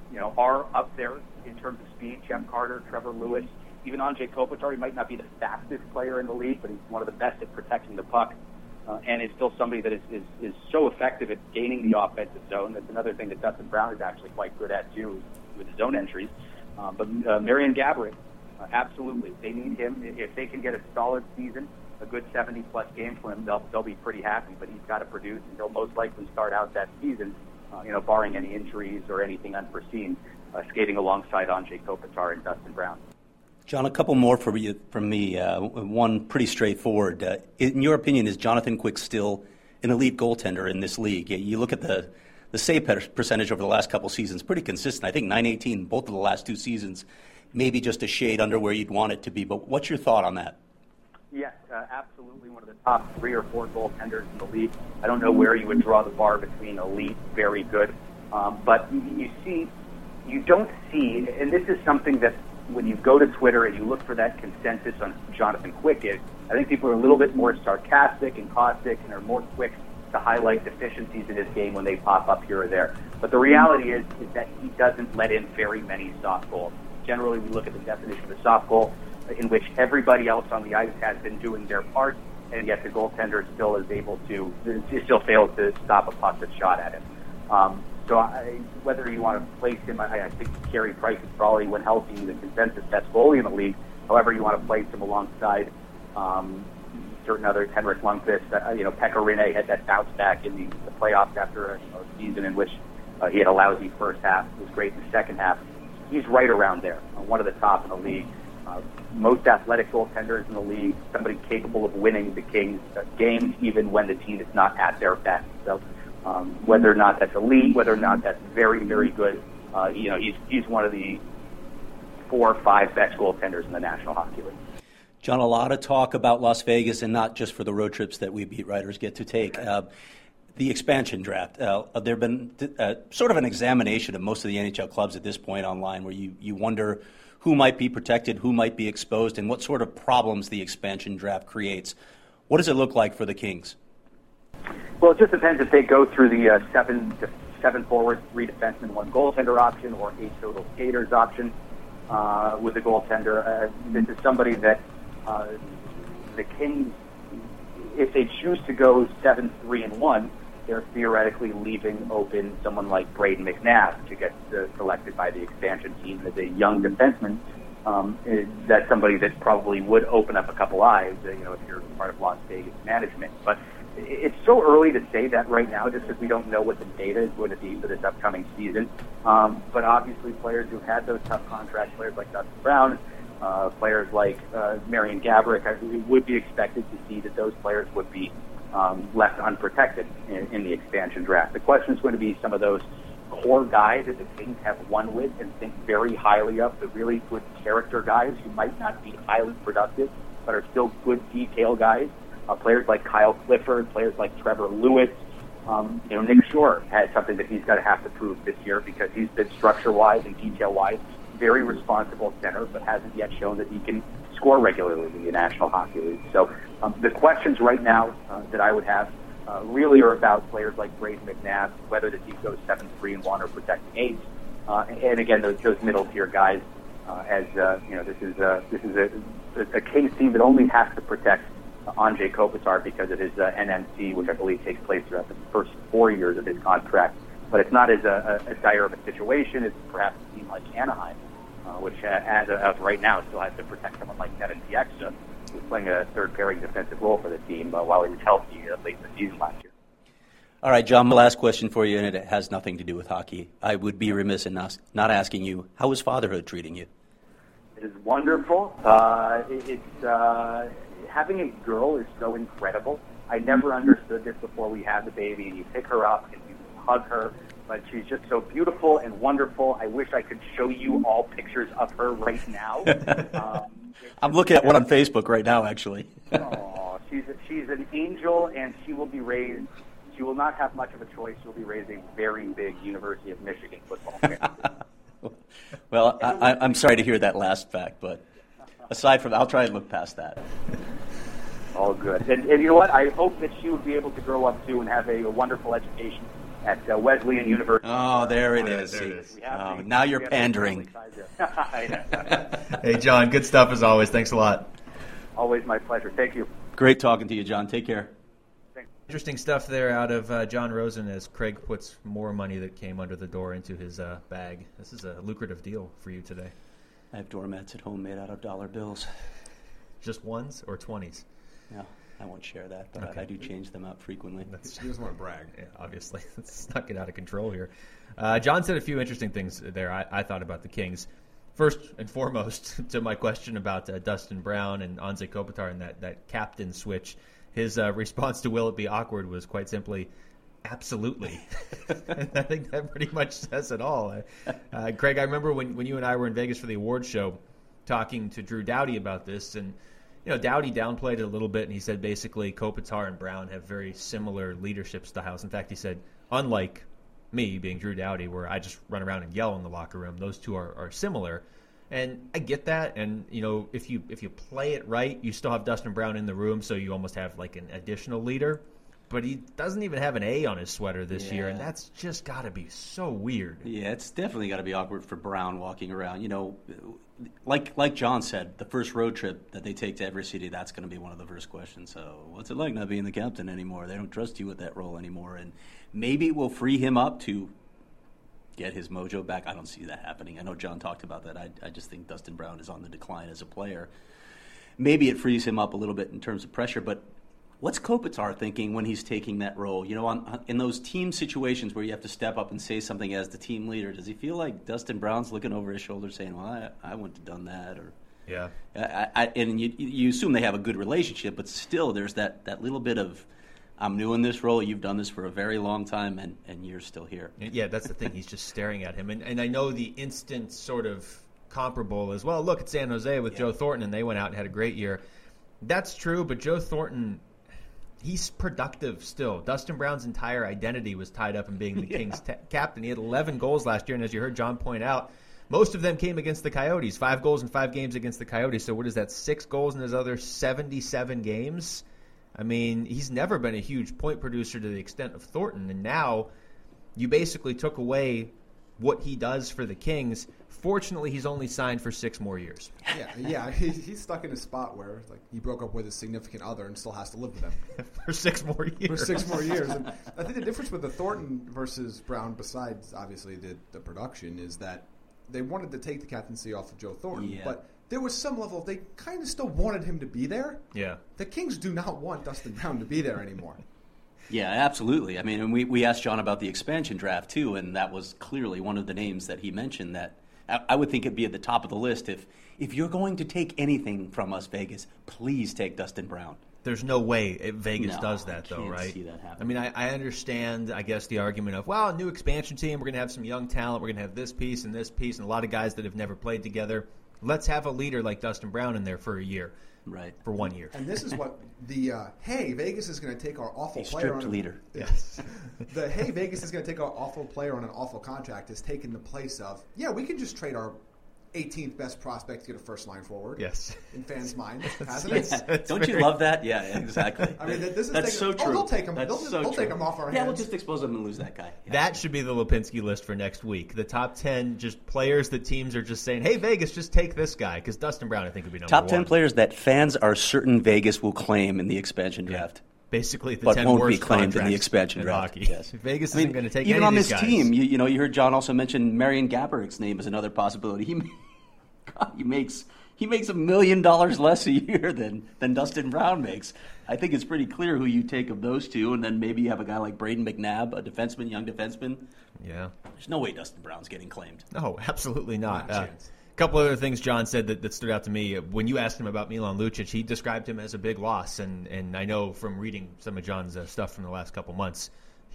are up there in terms of speed. Jeff Carter, Trevor Lewis, even Andrei Kopitar. He might not be the fastest player in the league, but he's one of the best at protecting the puck. And is still somebody that is so effective at gaining the offensive zone. That's another thing that Dustin Brown is actually quite good at, too, with his zone entries. But Marian Gaborik, absolutely. They need him. If they can get a solid season, a good 70-plus game for him, they'll be pretty happy. But he's got to produce, and he'll most likely start out that season, barring any injuries or anything unforeseen, skating alongside Andrei Kopitar and Dustin Brown. John, a couple more from me. One pretty straightforward. In your opinion, is Jonathan Quick still an elite goaltender in this league? You look at the save percentage over the last couple seasons, pretty consistent. I think .918 both of the last 2 seasons, maybe just a shade under where you'd want it to be. But what's your thought on that? Yes, absolutely one of the top 3 or 4 goaltenders in the league. I don't know where you would draw the bar between elite, very good. But you don't see, and this is something that when you go to Twitter and you look for that consensus on who Jonathan Quick is, I think people are a little bit more sarcastic and caustic and are more quick to highlight deficiencies in his game when they pop up here or there. But the reality is that he doesn't let in very many soft goals. generally we look at the definition of a soft goal, in which everybody else on the ice has been doing their part, and yet the goaltender still fails to stop a puck that's shot at him. Whether you want to place him, I think Carey Price is probably, when healthy, the consensus best goalie in the league. However, you want to place him alongside certain other, Henrik Lundqvist. Pekka Rinne had that bounce back in the playoffs after a season in which he had a lousy first half. It was great in the second half. He's right around there, one of the top in the league. Most athletic goaltenders in the league, somebody capable of winning the Kings games even when the team is not at their best. So whether or not that's elite, whether or not that's very, very good, he's one of the 4 or 5 best goaltenders in the National Hockey League. John, a lot of talk about Las Vegas, and not just for the road trips that we beat writers get to take. The expansion draft. There have been sort of an examination of most of the NHL clubs at this point online, where you wonder who might be protected, who might be exposed, and what sort of problems the expansion draft creates. What does it look like for the Kings? Well, it just depends if they go through the 7 forwards, 3 defensemen, 1 goaltender option, or 8 total skaters option with the goaltender. This is somebody that the Kings, if they choose to go 7-3-1, they're theoretically leaving open someone like Braden McNabb to get selected by the expansion team as a young defenseman. That's somebody that probably would open up a couple eyes, if you're part of Las Vegas management. But it's so early to say that right now, just because we don't know what the data is going to be for this upcoming season. But obviously, players who've had those tough contracts, players like Dustin Brown, players like Marian Gaborik, would be expected to see that those players would be left unprotected in the expansion draft. The question is going to be some of those core guys that the Kings have won with and think very highly of, the really good character guys who might not be highly productive but are still good detail guys. Players like Kyle Clifford, players like Trevor Lewis. Nick Shore has something that he's going to have to prove this year, because he's been structure-wise and detail-wise very responsible center, but hasn't yet shown that he can score regularly in the National Hockey League. So the questions right now that I would have really are about players like Braden McNabb, whether the team goes 7-3-1 or protecting 8. And again, those middle-tier guys, this is a Kings team that only has to protect Andrei Kopitar because of his NMC, which I believe takes place throughout the first 4 years of his contract. But it's not as dire of a situation as perhaps a team like Anaheim, which as of right now still has to protect someone like Nevin Bieksa, who's playing a third-pairing defensive role for the team while he was healthy late in the season last year. All right, John, my last question for you, and it has nothing to do with hockey. I would be remiss in not asking you, how is fatherhood treating you? It is wonderful. Having a girl is so incredible. I never understood this before we had the baby. You pick her up and you hug her, but she's just so beautiful and wonderful. I wish I could show you all pictures of her right now. I'm looking at one on Facebook right now, actually. Oh, she's an angel, and she will be raised. She will not have much of a choice. She'll be raised a very big University of Michigan football fan. Well, I'm sorry to hear that last fact, but aside from that, I'll try and look past that. All good. And you know what? I hope that she would be able to grow up, too, and have a wonderful education at Wesleyan University. Oh, there it is. There it is. Now you're pandering. Hey, John, good stuff as always. Thanks a lot. Always my pleasure. Thank you. Great talking to you, John. Take care. Interesting stuff there out of John Rosen as Craig puts more money that came under the door into his bag. This is a lucrative deal for you today. I have doormats at home made out of dollar bills. Just ones or 20s? No, I won't share that, but okay. I do change them out frequently. He doesn't want to brag. Yeah, obviously. Let's not get out of control here. John said a few interesting things there I thought about the Kings. First and foremost, to my question about Dustin Brown and Anze Kopitar and that captain switch, his response to will it be awkward was quite simply, absolutely. And I think that pretty much says it all. Craig, I remember when you and I were in Vegas for the awards show talking to Drew Doughty about this, and Doughty downplayed it a little bit, and he said basically Kopitar and Brown have very similar leadership styles. In fact, he said, unlike me, being Drew Doughty, where I just run around and yell in the locker room, those two are similar. And I get that, and if you play it right, you still have Dustin Brown in the room, so you almost have like an additional leader. but he doesn't even have an A on his sweater this year, and Yeah. that's just got to be so weird. Yeah, it's definitely got to be awkward for Brown walking around. You know, like John said, the first road trip that they take to every city, that's going to be one of the first questions. So what's it like not being the captain anymore? They don't trust you with that role anymore. And maybe it will free him up to get his mojo back. I don't see that happening. I know John talked about that. I just think Dustin Brown is on the decline as a player. Maybe it frees him up a little bit in terms of pressure, but what's Kopitar thinking when he's taking that role? You know, in those team situations where you have to step up and say something as the team leader, does he feel like Dustin Brown's looking over his shoulder saying, well, I wouldn't have done that? Or Yeah. and you assume they have a good relationship, but still there's that little bit of, I'm doing this role, you've done this for a very long time, and you're still here. Yeah, that's the thing. He's just staring at him. And I know the instant sort of comparable as well. Look at San Jose with Joe Thornton, and they went out and had a great year. That's true, but Joe Thornton, he's productive still. Dustin Brown's entire identity was tied up in being the Kings captain. He had 11 goals last year, and as you heard John point out, most of them came against the Coyotes. 5 goals in 5 games against the Coyotes. So what is that, 6 goals in his other 77 games? I mean, he's never been a huge point producer to the extent of Thornton, and now you basically took away what he does for the Kings. Fortunately, he's only signed for 6 more years. Yeah, he's stuck in a spot where like he broke up with his significant other and still has to live with them For 6 more years. for 6 more years. And I think the difference with the Thornton versus Brown, besides obviously the production, is that they wanted to take the captaincy off of Joe Thornton, but there was some level they kind of still wanted him to be there. Yeah. The Kings do not want Dustin Brown to be there anymore. Yeah, absolutely. I mean, and we asked John about the expansion draft, too, and that was clearly one of the names that he mentioned that I would think it'd be at the top of the list. If you're going to take anything from us, Vegas, please take Dustin Brown. There's no way Vegas No, does that, I though, can't right? see that happening. I mean, I understand, I guess, the argument of, well, a new expansion team, we're going to have some young talent, we're going to have this piece, and a lot of guys that have never played together. Let's have a leader like Dustin Brown in there for a year. Right. For 1 year. And this is what the hey, Vegas is going to take our awful player Stripped on leader. Yes. The hey, Vegas is going to take our awful player on an awful contract has taken the place of, we can just trade our 18th best prospect to get a first line forward. Yes. In fans' minds, hasn't it? That's Don't you very- love that? Yeah, exactly. I mean, this is That's so true. they'll take him. That's They'll so take true. him off our hands. Yeah, we'll just expose him and lose that guy. Yeah. That should be the Lipinski list for next week. The top 10 just players that teams are just saying, hey, Vegas, just take this guy. Because Dustin Brown, I think, would be number Top 10 one. players that fans are certain Vegas will claim in the expansion draft. Basically, the But 10 won't be worst claimed in the contracts expansion in draft. hockey. Yes. Vegas I mean, isn't going to take even any on of this these guys. team, you heard John also mention Marian Gabouric's name as another possibility. He makes $1 million less a year than Dustin Brown makes. I think it's pretty clear who you take of those two, and then maybe you have a guy like Braden McNabb, a defenseman, young defenseman. Yeah. There's no way Dustin Brown's getting claimed. No, absolutely not. Not a chance. A couple other things John said that stood out to me. When you asked him about Milan Lucic, he described him as a big loss, and I know from reading some of John's stuff from the last couple months,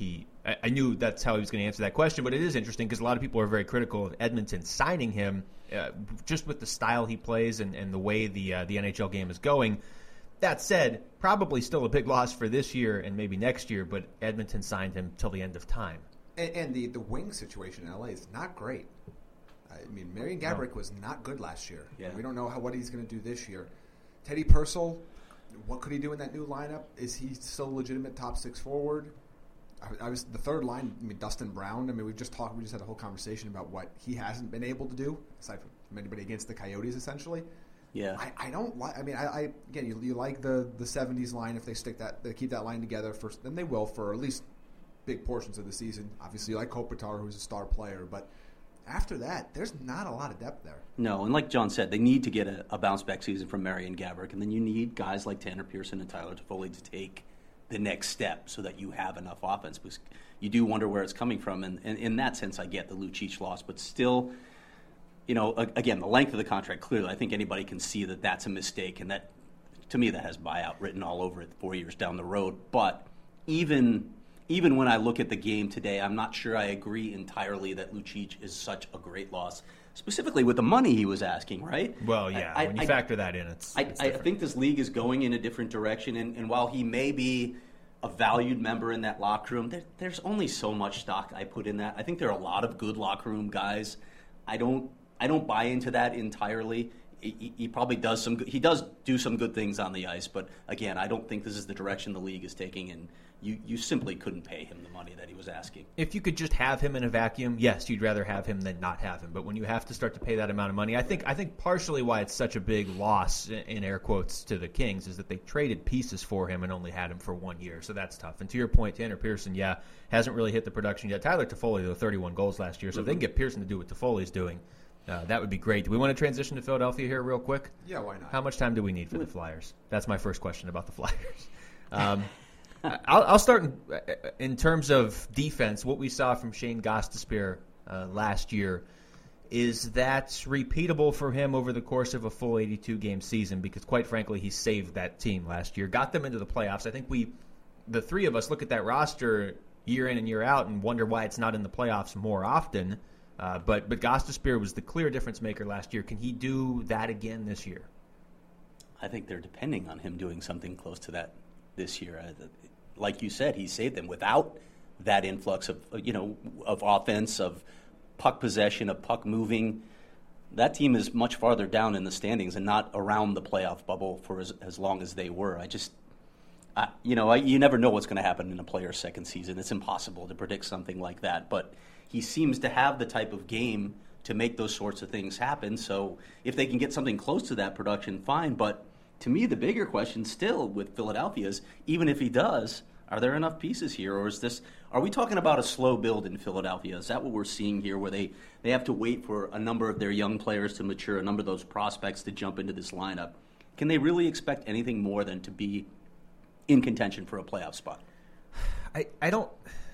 I knew that's how he was going to answer that question, but it is interesting because a lot of people are very critical of Edmonton signing him just with the style he plays and the way the NHL game is going. That said, probably still a big loss for this year and maybe next year, but Edmonton signed him till the end of time. And the wing situation in LA is not great. I mean, Marian Gaborik was not good last year. Yeah. We don't know what he's going to do this year. Teddy Purcell, what could he do in that new lineup? Is he still a legitimate top 6 forward? I was the third line. I mean, Dustin Brown. I mean, we just had a whole conversation about what he hasn't been able to do aside from anybody against the Coyotes, essentially. Yeah. I don't like. I mean, I again, you like the '70s line if they keep that line together first, then they will for at least big portions of the season. Obviously, you like Kopitar, who's a star player, but after that, there's not a lot of depth there. No, and like John said, they need to get a bounce-back season from Marian Gaborik, and then you need guys like Tanner Pearson and Tyler Toffoli to take the next step so that you have enough offense. Because you do wonder where it's coming from, and in that sense, I get the Lucic loss, but still, again, the length of the contract, clearly, I think anybody can see that that's a mistake, and that, to me, that has buyout written all over it 4 years down the road. But even when I look at the game today, I'm not sure I agree entirely that Lucic is such a great loss, specifically with the money he was asking, right? Well, yeah, when you factor that in, it's I different. think this league is going in a different direction, and while he may be a valued member in that locker room, there's only so much stock I put in that. I think there are a lot of good locker room guys. I don't buy into that entirely. he probably does he does do some good things on the ice, but again, I don't think this is the direction the league is taking, and you simply couldn't pay him the money that he was asking. If you could just have him in a vacuum, yes, you'd rather have him than not have him. But when you have to start to pay that amount of money, I think partially why it's such a big loss, in air quotes, to the Kings is that they traded pieces for him and only had him for 1 year. So that's tough. And to your point, Tanner Pearson, hasn't really hit the production yet. Tyler Toffoli, though, 31 goals last year. So if they can get Pearson to do what Toffoli's doing, that would be great. Do we want to transition to Philadelphia here real quick? Yeah, why not? How much time do we need for the Flyers? That's my first question about the Flyers. I'll start in terms of defense. What we saw from Shane Gostisbehere last year, is that repeatable for him over the course of a full 82-game season? Because quite frankly, he saved that team last year, got them into the playoffs. I think the three of us, look at that roster year in and year out and wonder why it's not in the playoffs more often. But Gostisbehere was the clear difference maker last year. Can he do that again this year? I think they're depending on him doing something close to that this year. Like you said, he saved them. Without that influx of offense, of puck possession, of puck moving, that team is much farther down in the standings and not around the playoff bubble for as long as they were. You never know what's going to happen in a player's second season. It's impossible to predict something like that. But he seems to have the type of game to make those sorts of things happen. So if they can get something close to that production, fine. But to me, the bigger question still with Philadelphia is, even if he does, are there enough pieces here? Or are we talking about a slow build in Philadelphia? Is that what we're seeing here, where they have to wait for a number of their young players to mature, a number of those prospects to jump into this lineup? Can they really expect anything more than to be in contention for a playoff spot? I don't.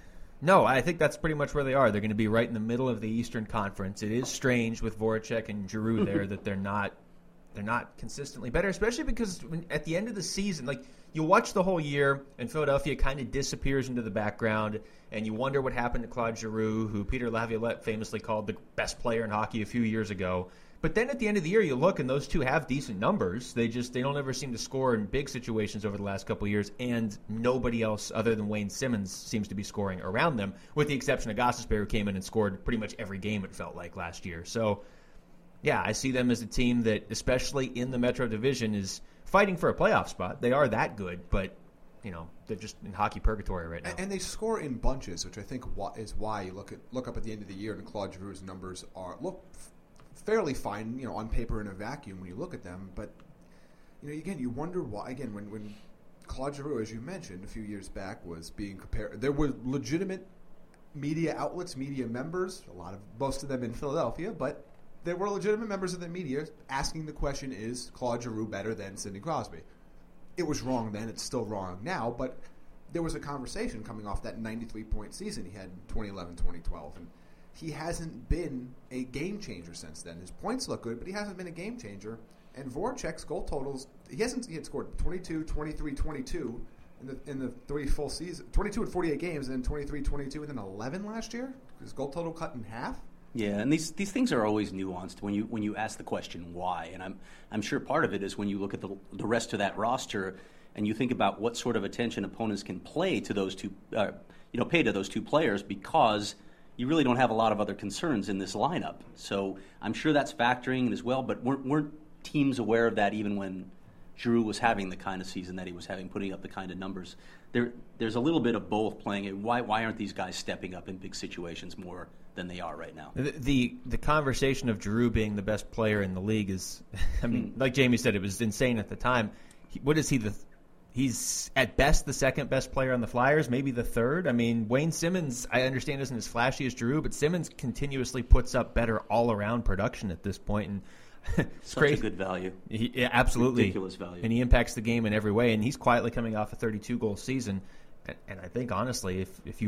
No, I think that's pretty much where they are. They're going to be right in the middle of the Eastern Conference. It is strange with Voracek and Giroux there that they're not consistently better, especially because at the end of the season, like, you watch the whole year and Philadelphia kind of disappears into the background, and you wonder what happened to Claude Giroux, who Peter Laviolette famously called the best player in hockey a few years ago. But then at the end of the year, you look, and those two have decent numbers. They don't ever seem to score in big situations over the last couple of years, and nobody else other than Wayne Simmons seems to be scoring around them, with the exception of Gostisbehere, who came in and scored pretty much every game, it felt like, last year. So, yeah, I see them as a team that, especially in the Metro Division, is fighting for a playoff spot. They are that good, but they're just in hockey purgatory right now. And they score in bunches, which I think is why you look up at the end of the year and Claude Giroux's numbers look fairly fine, on paper in a vacuum when you look at them. But again, you wonder why. Again, when Claude Giroux, as you mentioned a few years back, was being compared, there were legitimate media outlets, media members, most of them in Philadelphia, but there were legitimate members of the media asking the question, is Claude Giroux better than Sidney Crosby? It was wrong then. It's still wrong now. But there was a conversation coming off that 93-point season he had in 2011-2012. And he hasn't been a game changer since then. His points look good, but he hasn't been a game changer. And Voracek's goal totals, he had scored 22, 23, 22 in the three full season, 22 in 48 games, and then 23, 22, and then 11 last year. His goal total cut in half. Yeah, and these things are always nuanced when you ask the question why, and I'm sure part of it is when you look at the rest of that roster and you think about what sort of attention opponents can play to those two, pay to those two players, because you really don't have a lot of other concerns in this lineup. So I'm sure that's factoring in as well. But weren't teams aware of that even when Giroux was having the kind of season that he was having, putting up the kind of numbers? There's a little bit of both playing it. Why aren't these guys stepping up in big situations more than they are right now? The conversation of Giroux being the best player in the league is, like Jamie said, it was insane at the time. What is he? He's at best the second best player on the Flyers, maybe the third. Wayne Simmons, I understand, isn't as flashy as Giroux, but Simmons continuously puts up better all-around production at this point. And it's crazy. A good value. Absolutely. Ridiculous value. And he impacts the game in every way, and he's quietly coming off a 32-goal season. And I think, honestly, if you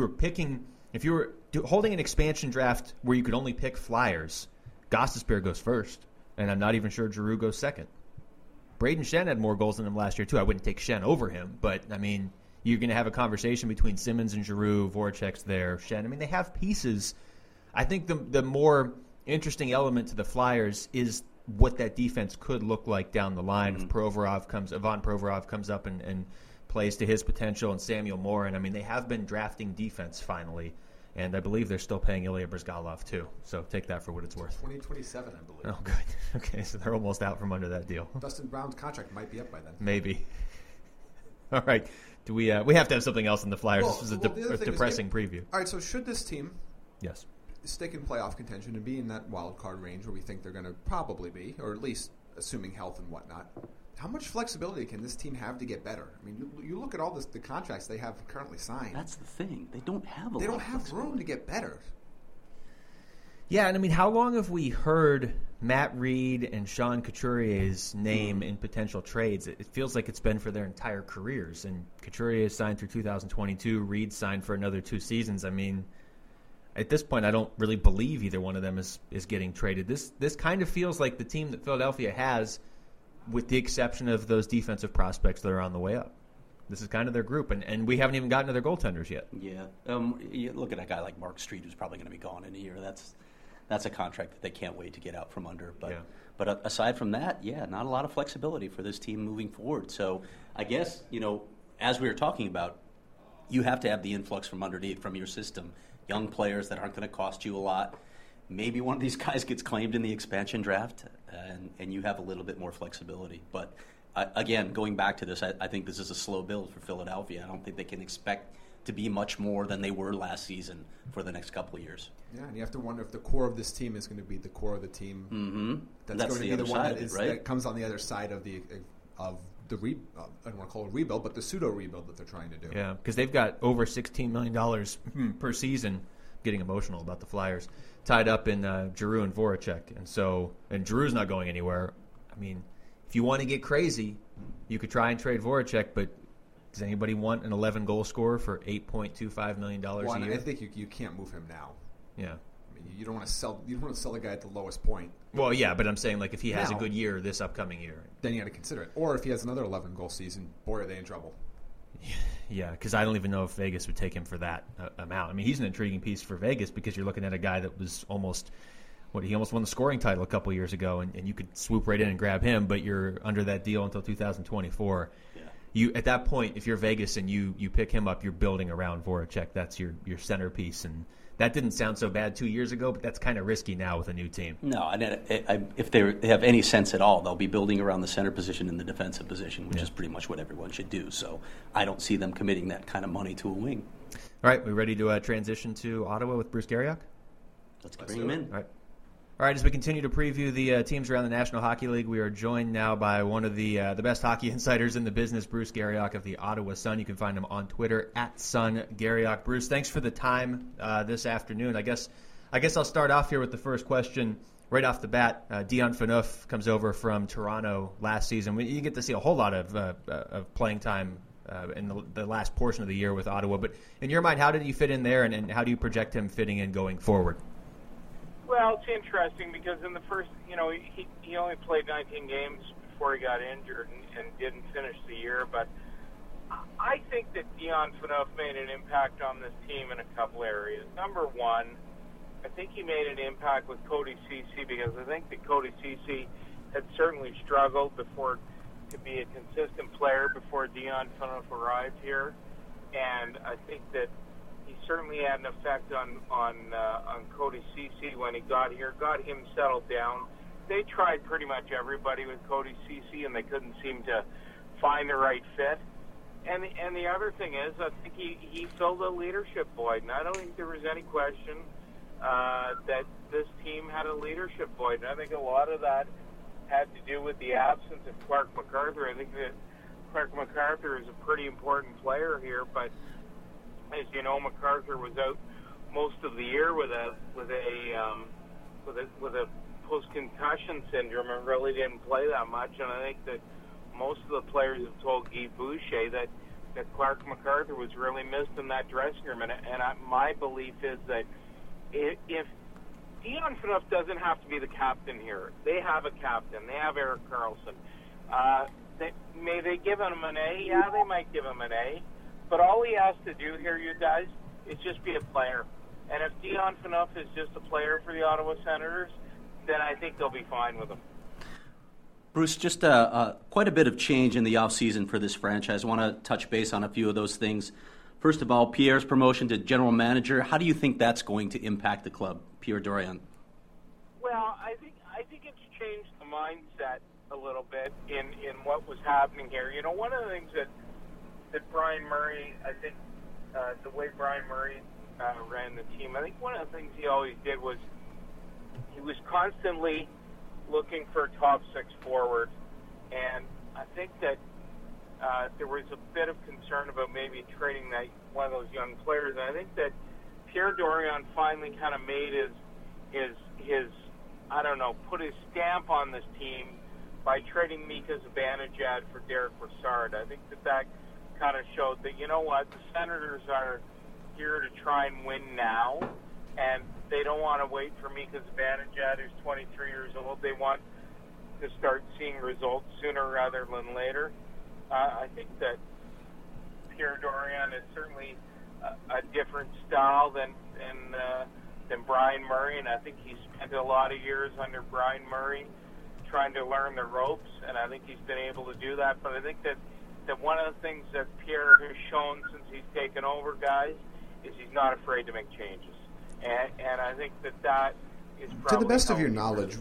were holding an expansion draft where you could only pick Flyers, Gostisbehere goes first, and I'm not even sure Giroux goes second. Braden Shen had more goals than him last year, too. I wouldn't take Shen over him, but, you're going to have a conversation between Simmons and Giroux, Voracek's there, Shen. They have pieces. I think the more interesting element to the Flyers is what that defense could look like down the line if Ivan Provorov comes up and plays to his potential, and Samuel Morin. They have been drafting defense finally. And I believe they're still paying Ilya Bryzgalov, too. So take that for what it's worth. 2027, I believe. Oh, good. Okay, so they're almost out from under that deal. Dustin Brown's contract might be up by then. Maybe. All right. Do we have to have something else in the Flyers? Well, This was a the other thing depressing preview. All right, so should this team Yes. stick in playoff contention and be in that wild card range where we think they're going to probably be, or at least assuming health and whatnot, how much flexibility can this team have to get better? I mean, you look at all the contracts they have currently signed. That's the thing. They don't have They don't have room to get better. Yeah, and I mean, how long have we heard Matt Reed and Sean Couturier's name in potential trades? It feels like it's been for their entire careers. And Couturier is signed through 2022. Reed signed for another 2 seasons. I mean, at this point, I don't really believe either one of them is getting traded. This kind of feels like the team that Philadelphia has, with the exception of those defensive prospects that are on the way up. This is kind of their group, and we haven't even gotten to their goaltenders yet. Yeah. You look at a guy like Mark Street, who's probably going to be gone in a year. That's a contract that they can't wait to get out from under. But aside from that, not a lot of flexibility for this team moving forward. So I guess, as we were talking about, you have to have the influx from underneath, from your system. Young players that aren't going to cost you a lot. Maybe one of these guys gets claimed in the expansion draft, and you have a little bit more flexibility. But again, going back to this, I think this is a slow build for Philadelphia. I don't think they can expect to be much more than they were last season for the next couple of years. Yeah, and you have to wonder if the core of this team is going to be the core of the team. That's going to be the one that comes on the other side of the I don't want to call it a rebuild, but the pseudo rebuild that they're trying to do. Yeah, because they've got over $16 million per season. Getting emotional about the Flyers, tied up in Giroux and Voracek, and Giroux's not going anywhere. I mean, if you want to get crazy, you could try and trade Voracek, but does anybody want an 11-goal scorer for $8.25 million a year? I think you can't move him now. Yeah. I mean, you don't want to sell a guy at the lowest point. Well, yeah, but I'm saying like if he has a good year this upcoming year, then you got to consider it. Or if he has another 11-goal season, boy, are they in trouble. Yeah, because I don't even know if Vegas would take him for that amount. I mean, he's an intriguing piece for Vegas because you're looking at a guy that was almost won the scoring title a couple years ago, and you could swoop right in and grab him, but you're under that deal until 2024. Yeah. You at that point, if you're Vegas and you pick him up, you're building around Voracek. That's your centerpiece, and that didn't sound so bad 2 years ago, but that's kind of risky now with a new team. No, and if they have any sense at all, they'll be building around the center position and the defensive position, which is pretty much what everyone should do. So I don't see them committing that kind of money to a wing. All right, we ready to transition to Ottawa with Bruce Garriock? Let's bring him in. All right, as we continue to preview the teams around the National Hockey League, we are joined now by one of the best hockey insiders in the business, Bruce Garriock of the Ottawa Sun. You can find him on Twitter @SunGarriock. Bruce, thanks for the time this afternoon. I guess I'll start off here with the first question. Right off the bat, Dion Phaneuf comes over from Toronto last season. You get to see a whole lot of playing time in the last portion of the year with Ottawa. But in your mind, how did he fit in there, and how do you project him fitting in going forward? Well, it's interesting because in the first, he only played 19 games before he got injured and didn't finish the year. But I think that Dion Phaneuf made an impact on this team in a couple areas. Number one, I think he made an impact with Cody Ceci because I think that Cody Ceci had certainly struggled to be a consistent player before Dion Phaneuf arrived here, and I think that he certainly had an effect on Cody Ceci when he got here, got him settled down. They tried pretty much everybody with Cody Ceci, and they couldn't seem to find the right fit. And the other thing is, I think he filled a leadership void, and I don't think there was any question that this team had a leadership void. And I think a lot of that had to do with the absence of Clark MacArthur. I think that Clark MacArthur is a pretty important player here, but as you know, MacArthur was out most of the year with a post-concussion syndrome and really didn't play that much. And I think that most of the players have told Guy Boucher that Clark MacArthur was really missed in that dressing room. And my belief is that if Dion Phaneuf doesn't have to be the captain here, they have a captain. They have Erik Karlsson. May they give him an A? Yeah, they might give him an A. But all he has to do here, you guys, is just be a player. And if Dion Phaneuf is just a player for the Ottawa Senators, then I think they'll be fine with him. Bruce, just quite a bit of change in the offseason for this franchise. I want to touch base on a few of those things. First of all, Pierre's promotion to general manager, how do you think that's going to impact the club, Pierre Dorion? Well, I think it's changed the mindset a little bit in what was happening here. You know, one of the things that Brian Murray, I think, the way Brian Murray ran the team, I think one of the things he always did was he was constantly looking for a top six forward, and I think that there was a bit of concern about maybe trading one of those young players, and I think that Pierre Dorion finally kind of made his I don't know, put his stamp on this team by trading Mika Zibanejad for Derek Brassard. I think that kind of showed that, you know what, the Senators are here to try and win now, and they don't want to wait for Mika Zibanejad, who's 23 years old. They want to start seeing results sooner rather than later. I think that Pierre Dorion is certainly a different style than Brian Murray, and I think he spent a lot of years under Brian Murray trying to learn the ropes, and I think he's been able to do that. But I think that one of the things that Pierre has shown since he's taken over, guys, is he's not afraid to make changes. And I think that is probably... To the best of your knowledge...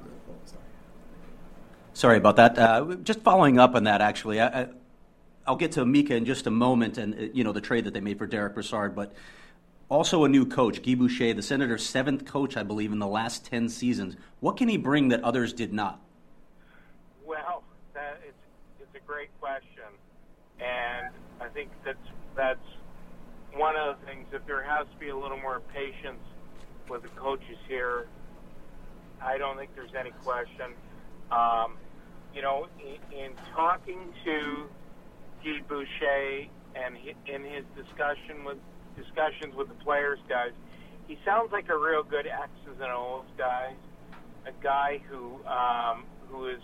Sorry about that. Just following up on that, actually, I'll get to Mika in just a moment and, the trade that they made for Derek Brassard, but also a new coach, Guy Boucher, the Senators' 7th coach, I believe, in the last 10 seasons. What can he bring that others did not? Well, it's a great question, and I think that's one of the things, that there has to be a little more patience with the coaches here. I don't think there's any question. In talking to Guy Boucher and in his discussions with the players, guys, he sounds like a real good X's and O's guy, a guy who is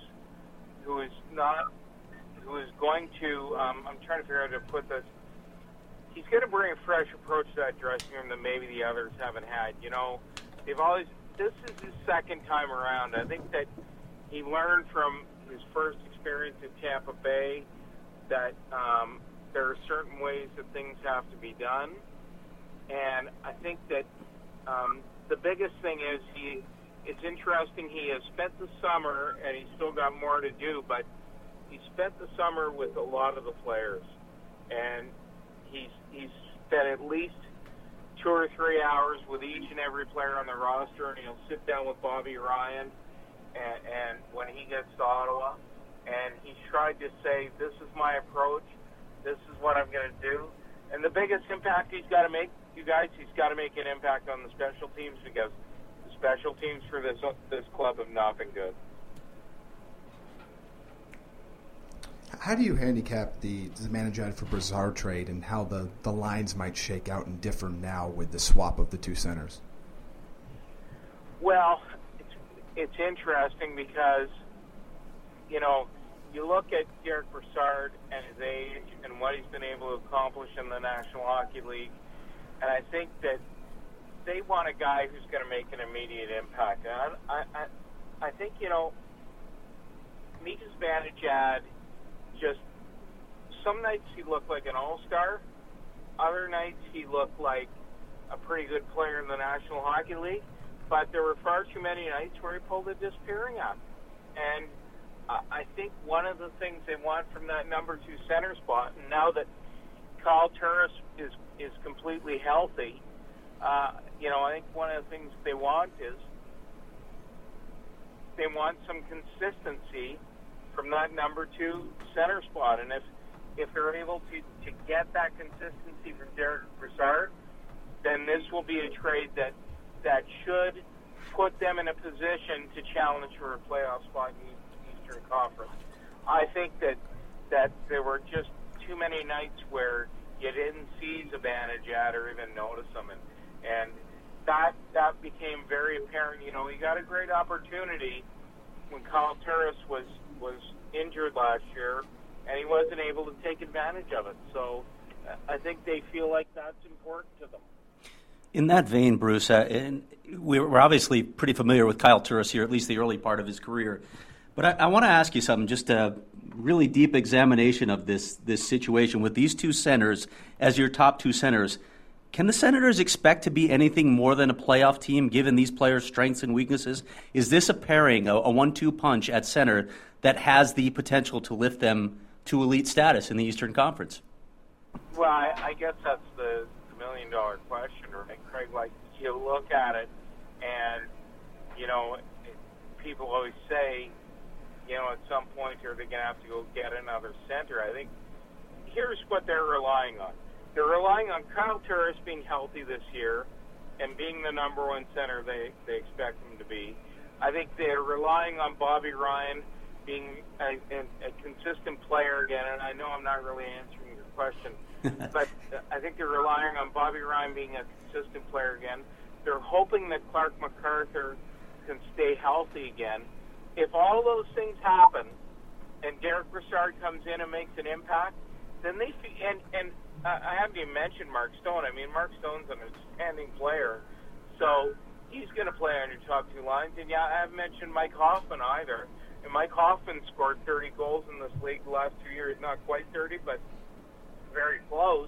going to. I'm trying to figure out how to put this. He's going to bring a fresh approach to that dressing room that maybe the others haven't had. This is his second time around. I think that he learned from his first experience in Tampa Bay that there are certain ways that things have to be done. And I think that the biggest thing is it's interesting, he has spent the summer, and he's still got more to do, but he spent the summer with a lot of the players. And he's spent at least 2 or 3 hours with each and every player on the roster, and he'll sit down with Bobby Ryan and when he gets to Ottawa, and he's tried to say, this is my approach, this is what I'm going to do. And the biggest impact he's got to make, you guys, he's got to make an impact on the special teams, because the special teams for this club have not been good. How do you handicap the Zibanejad for Brassard trade, and how the lines might shake out and differ now with the swap of the two centers? Well, it's interesting because, you look at Derek Brassard and his age and what he's been able to accomplish in the National Hockey League, and I think that they want a guy who's going to make an immediate impact. And I think, Mika Zibanejad, just some nights he looked like an all-star, other nights he looked like a pretty good player in the National Hockey League, but there were far too many nights where he pulled a disappearing act. And I think one of the things they want from that number 2 center spot, and now that Kyle Turris is completely healthy, I think one of the things they want is they want some consistency from that number 2 center spot. And if they're able to get that consistency from Derek Brassard, then this will be a trade that should put them in a position to challenge for a playoff spot in the Eastern Conference. I think that there were just too many nights where you didn't see Zibanejad or even notice him, and that became very apparent. He got a great opportunity when Kyle Turris was injured last year, and he wasn't able to take advantage of it. So I think they feel like that's important to them. In that vein, Bruce, and we're obviously pretty familiar with Kyle Turris here, at least the early part of his career. But I want to ask you something, just a really deep examination of this situation with these two centers as your top two centers. Can the Senators expect to be anything more than a playoff team given these players' strengths and weaknesses? Is this a pairing, a 1-2 punch at center that has the potential to lift them to elite status in the Eastern Conference? Well, I guess that's the million-dollar question, right, Craig? Like, you look at it, and, you know, people always say, you know, at some point are they going to have to go get another center? I think here's what they're relying on. They're relying on Kyle Turris being healthy this year and being the number one center they expect him to be. I think they're relying on Bobby Ryan being a consistent player again, and I know I'm not really answering your question, but I think they're relying on Bobby Ryan being a consistent player again. They're hoping that Clark MacArthur can stay healthy again. If all those things happen and Derek Brassard comes in and makes an impact, then they and I haven't even mentioned Mark Stone. I mean, Mark Stone's an outstanding player, so he's going to play on your top two lines. And yeah, I haven't mentioned Mike Hoffman either. And Mike Hoffman scored 30 goals in this league the last 2 years. Not quite 30, but very close.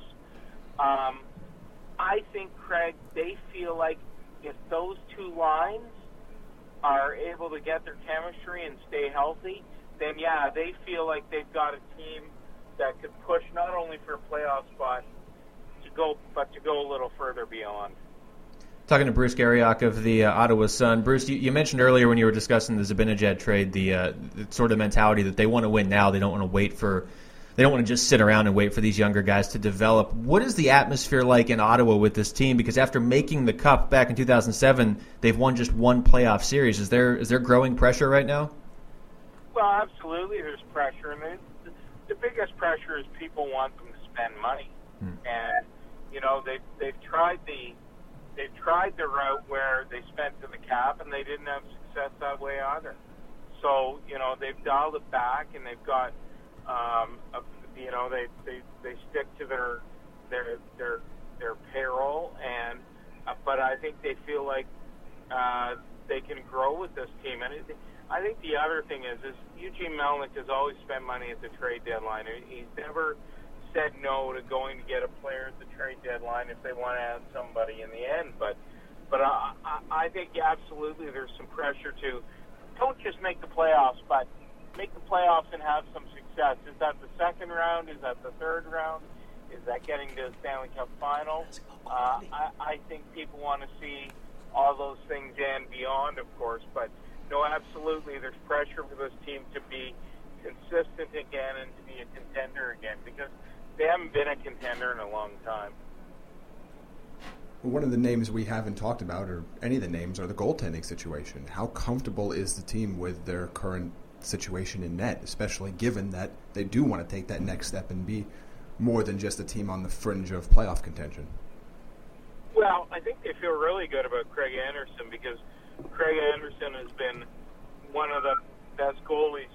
I think, Craig, they feel like if those two lines are able to get their chemistry and stay healthy, then yeah, they feel like they've got a team that could push not only for a playoff spot but to go a little further beyond. Talking to Bruce Garriock of the Ottawa Sun. Bruce, you mentioned earlier when you were discussing the Zibanejad trade the sort of mentality that they want to win now. They don't want to just sit around and wait for these younger guys to develop. What is the atmosphere like in Ottawa with this team? Because after making the Cup back in 2007, they've won just one playoff series. Is there growing pressure right now? Well, absolutely, there's pressure, and the biggest pressure is people want them to spend money, and you know they've tried the route where they spent to the cap, and they didn't have success that way either. So you know they've dialed it back, and they've got you know they stick to their payroll, and but I think they feel like they can grow with this team, and I think the other thing is Eugene Melnyk has always spent money at the trade deadline. He's never said no to going to get a player at the trade deadline if they want to add somebody in the end. But I think absolutely there's some pressure to don't just make the playoffs, but make the playoffs and have some success. Is that the second round? Is that the third round? Is that getting to the Stanley Cup final? I think people want to see all those things and beyond, of course, but no, absolutely, there's pressure for this team to be consistent again and to be a contender again because they haven't been a contender in a long time. Well, one of the names we haven't talked about, or any of the names, are the goaltending situation. How comfortable is the team with their current situation in net, especially given that they do want to take that next step and be more than just a team on the fringe of playoff contention? Well, I think they feel really good about Craig Anderson because Craig Anderson has been one of the best goalies.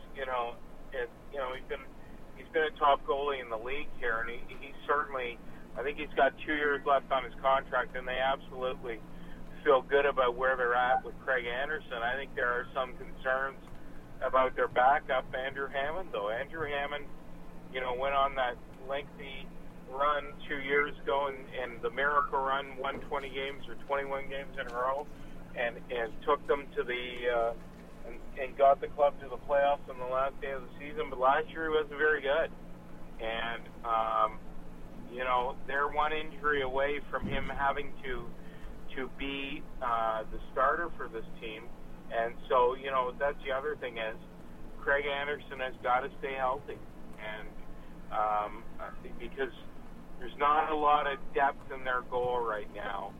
He's been a top goalie in the league here, and he certainly. I think he's got 2 years left on his contract, and they absolutely feel good about where they're at with Craig Anderson. I think there are some concerns about their backup, Andrew Hammond, though. Andrew Hammond, went on that lengthy run 2 years ago, and the miracle run, won 20 games or 21 games in a row, and took them to the and got the club to the playoffs on the last day of the season. But last year he wasn't very good, and they're one injury away from him having to be the starter for this team. And so that's the other thing is Craig Anderson has got to stay healthy, and because there's not a lot of depth in their goal right now.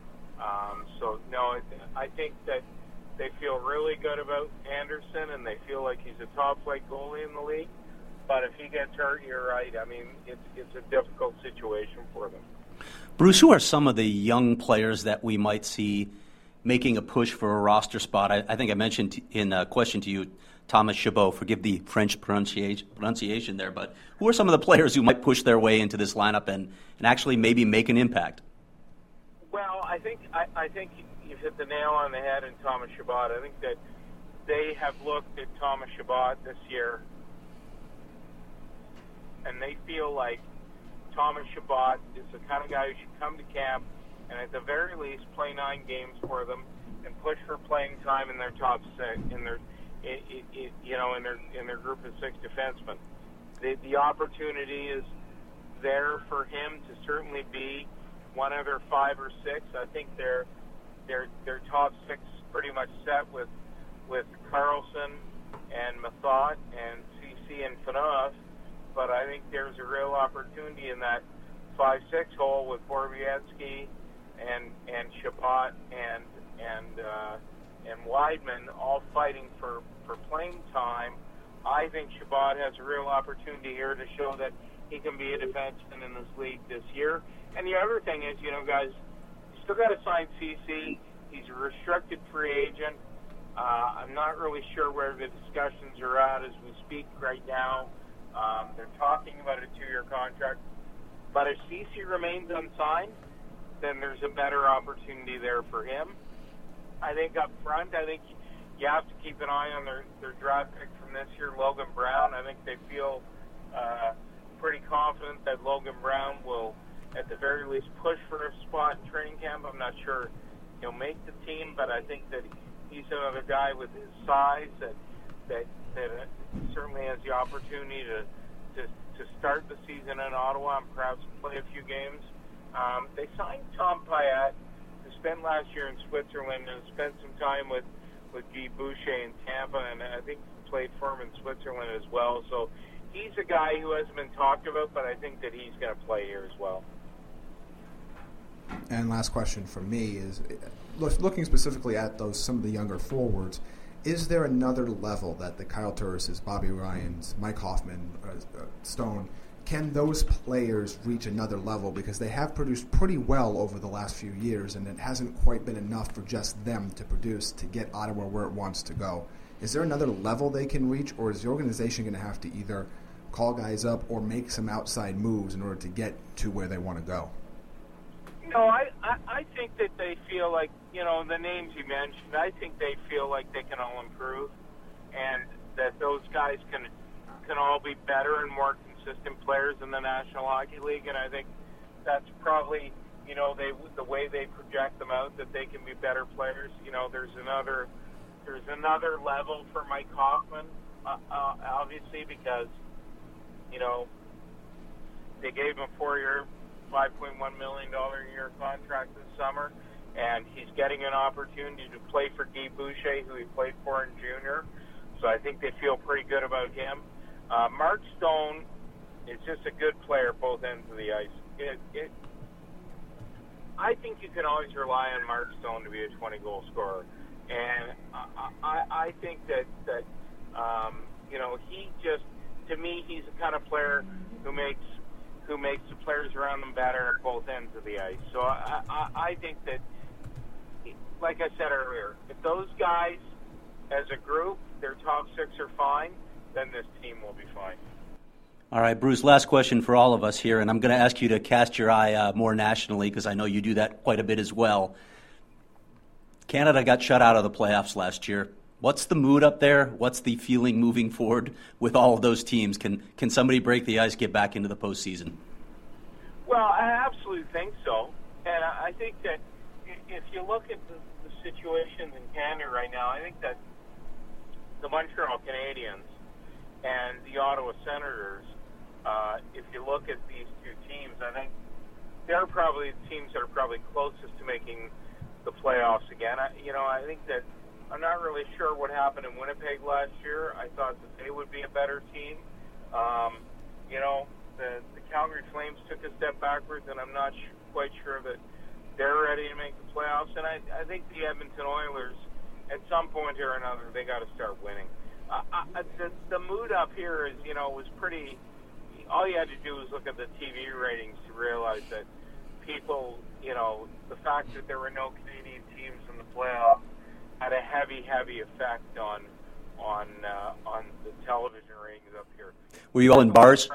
I think that they feel really good about Anderson, and they feel like he's a top-flight goalie in the league. But if he gets hurt, you're right. I mean, it's a difficult situation for them. Bruce, who are some of the young players that we might see making a push for a roster spot? I think I mentioned in a question to you, Thomas Chabot. Forgive the French pronunciation there, but who are some of the players who might push their way into this lineup and actually maybe make an impact? Well, I think you've hit the nail on the head in Thomas Chabot. I think that they have looked at Thomas Chabot this year, and they feel like Thomas Chabot is the kind of guy who should come to camp and at the very least play 9 games for them and push for playing time in their top 6, in their group of 6 defensemen. The opportunity is there for him to certainly be one of their 5 or 6. I think their top 6 pretty much set with Carlson and Mathot and CC and Phaneuf, but I think there's a real opportunity in that 5-6 hole with Borowiecki and Chabot and Weidman all fighting for playing time. I think Chabot has a real opportunity here to show that he can be a defenseman in this league this year. And the other thing is, guys, you still got to sign CC. He's a restricted free agent. I'm not really sure where the discussions are at as we speak right now. They're talking about a 2-year contract. But if CC remains unsigned, then there's a better opportunity there for him. I think up front, you have to keep an eye on their draft pick from this year, Logan Brown. I think they feel pretty confident that Logan Brown will, at the very least, push for a spot in training camp. I'm not sure he'll make the team, but I think that he's another guy with his size that certainly has the opportunity to start the season in Ottawa and perhaps play a few games. They signed Tom Payet, who spent last year in Switzerland and spent some time with Guy Boucher in Tampa, and I think played for him in Switzerland as well. So he's a guy who hasn't been talked about, but I think that he's going to play here as well. And last question from me is, looking specifically at some of the younger forwards, is there another level that the Kyle Turris's, Bobby Ryan's, Mike Hoffman, Stone, can those players reach another level? Because they have produced pretty well over the last few years, and it hasn't quite been enough for just them to produce to get Ottawa where it wants to go. Is there another level they can reach, or is the organization going to have to either call guys up or make some outside moves in order to get to where they want to go? No, I think that they feel like, the names you mentioned, I think they feel like they can all improve and that those guys can all be better and more consistent players in the National Hockey League. And I think that's probably, the way they project them out, that they can be better players. There's another level for Mike Hoffman, obviously, because, they gave him a 4-year, $5.1 million a year contract this summer, and he's getting an opportunity to play for Guy Boucher, who he played for in junior. So I think they feel pretty good about him. Mark Stone is just a good player both ends of the ice. I think you can always rely on Mark Stone to be a 20-goal scorer, and I think that he just, to me, he's the kind of player who makes the players around them better at both ends of the ice. So I think that, like I said earlier, if those guys as a group, their top 6 are fine, then this team will be fine. All right, Bruce, last question for all of us here, and I'm going to ask you to cast your eye more nationally because I know you do that quite a bit as well. Canada got shut out of the playoffs last year. What's the mood up there? What's the feeling moving forward with all of those teams? Can somebody break the ice, get back into the postseason? Well, I absolutely think so. And I think that if you look at the situations in Canada right now, I think that the Montreal Canadiens and the Ottawa Senators, if you look at these two teams, I think they're probably the teams that are probably closest to making the playoffs again. I think that I'm not really sure what happened in Winnipeg last year. I thought that they would be a better team. The Calgary Flames took a step backwards, and I'm not quite sure that they're ready to make the playoffs. And I think the Edmonton Oilers, at some point or another, they got to start winning. The mood up here is, was pretty. All you had to do was look at the TV ratings to realize that people, the fact that there were no Canadian teams in the playoffs had a heavy effect on the television ratings up here. Were you all in bars?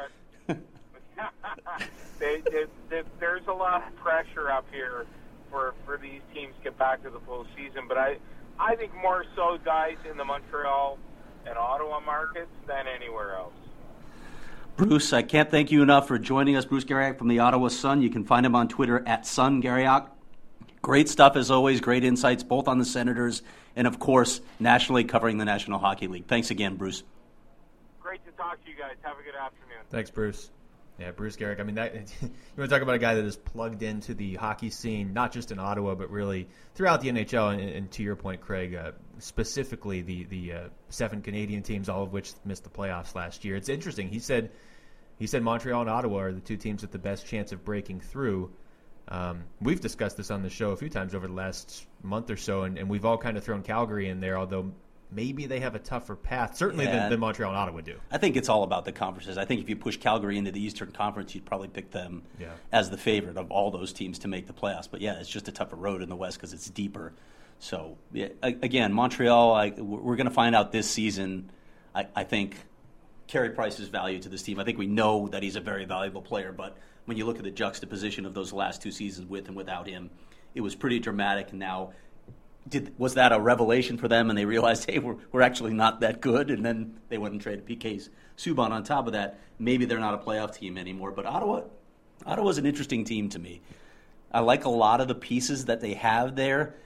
There's a lot of pressure up here for these teams to get back to the postseason. But I think more so dies in the Montreal and Ottawa markets than anywhere else. Bruce, I can't thank you enough for joining us. Bruce Garriock from the Ottawa Sun. You can find him on Twitter at SunGarriock. Great stuff as always, great insights both on the Senators and, of course, nationally covering the National Hockey League. Thanks again, Bruce. Great to talk to you guys. Have a good afternoon. Thanks, Bruce. Yeah, Bruce Garriock. I mean, that you want to talk about a guy that is plugged into the hockey scene, not just in Ottawa, but really throughout the NHL. And to your point, Craig, specifically the 7 Canadian teams, all of which missed the playoffs last year. It's interesting. He said Montreal and Ottawa are the two teams with the best chance of breaking through. We've discussed this on the show a few times over the last month or so, and we've all kind of thrown Calgary in there, although maybe they have a tougher path, certainly than Montreal and Ottawa do. I think it's all about the conferences. I think if you push Calgary into the Eastern Conference, you'd probably pick them as the favorite of all those teams to make the playoffs. But, yeah, it's just a tougher road in the West because it's deeper. So, yeah, again, Montreal, we're going to find out this season, I think, Carey Price's value to this team. I think we know that he's a very valuable player, but when you look at the juxtaposition of those last 2 seasons with and without him, it was pretty dramatic. And now, was that a revelation for them and they realized, hey, we're actually not that good, and then they went and traded PK Subban on top of that? Maybe they're not a playoff team anymore. But Ottawa's an interesting team to me. I like a lot of the pieces that they have there.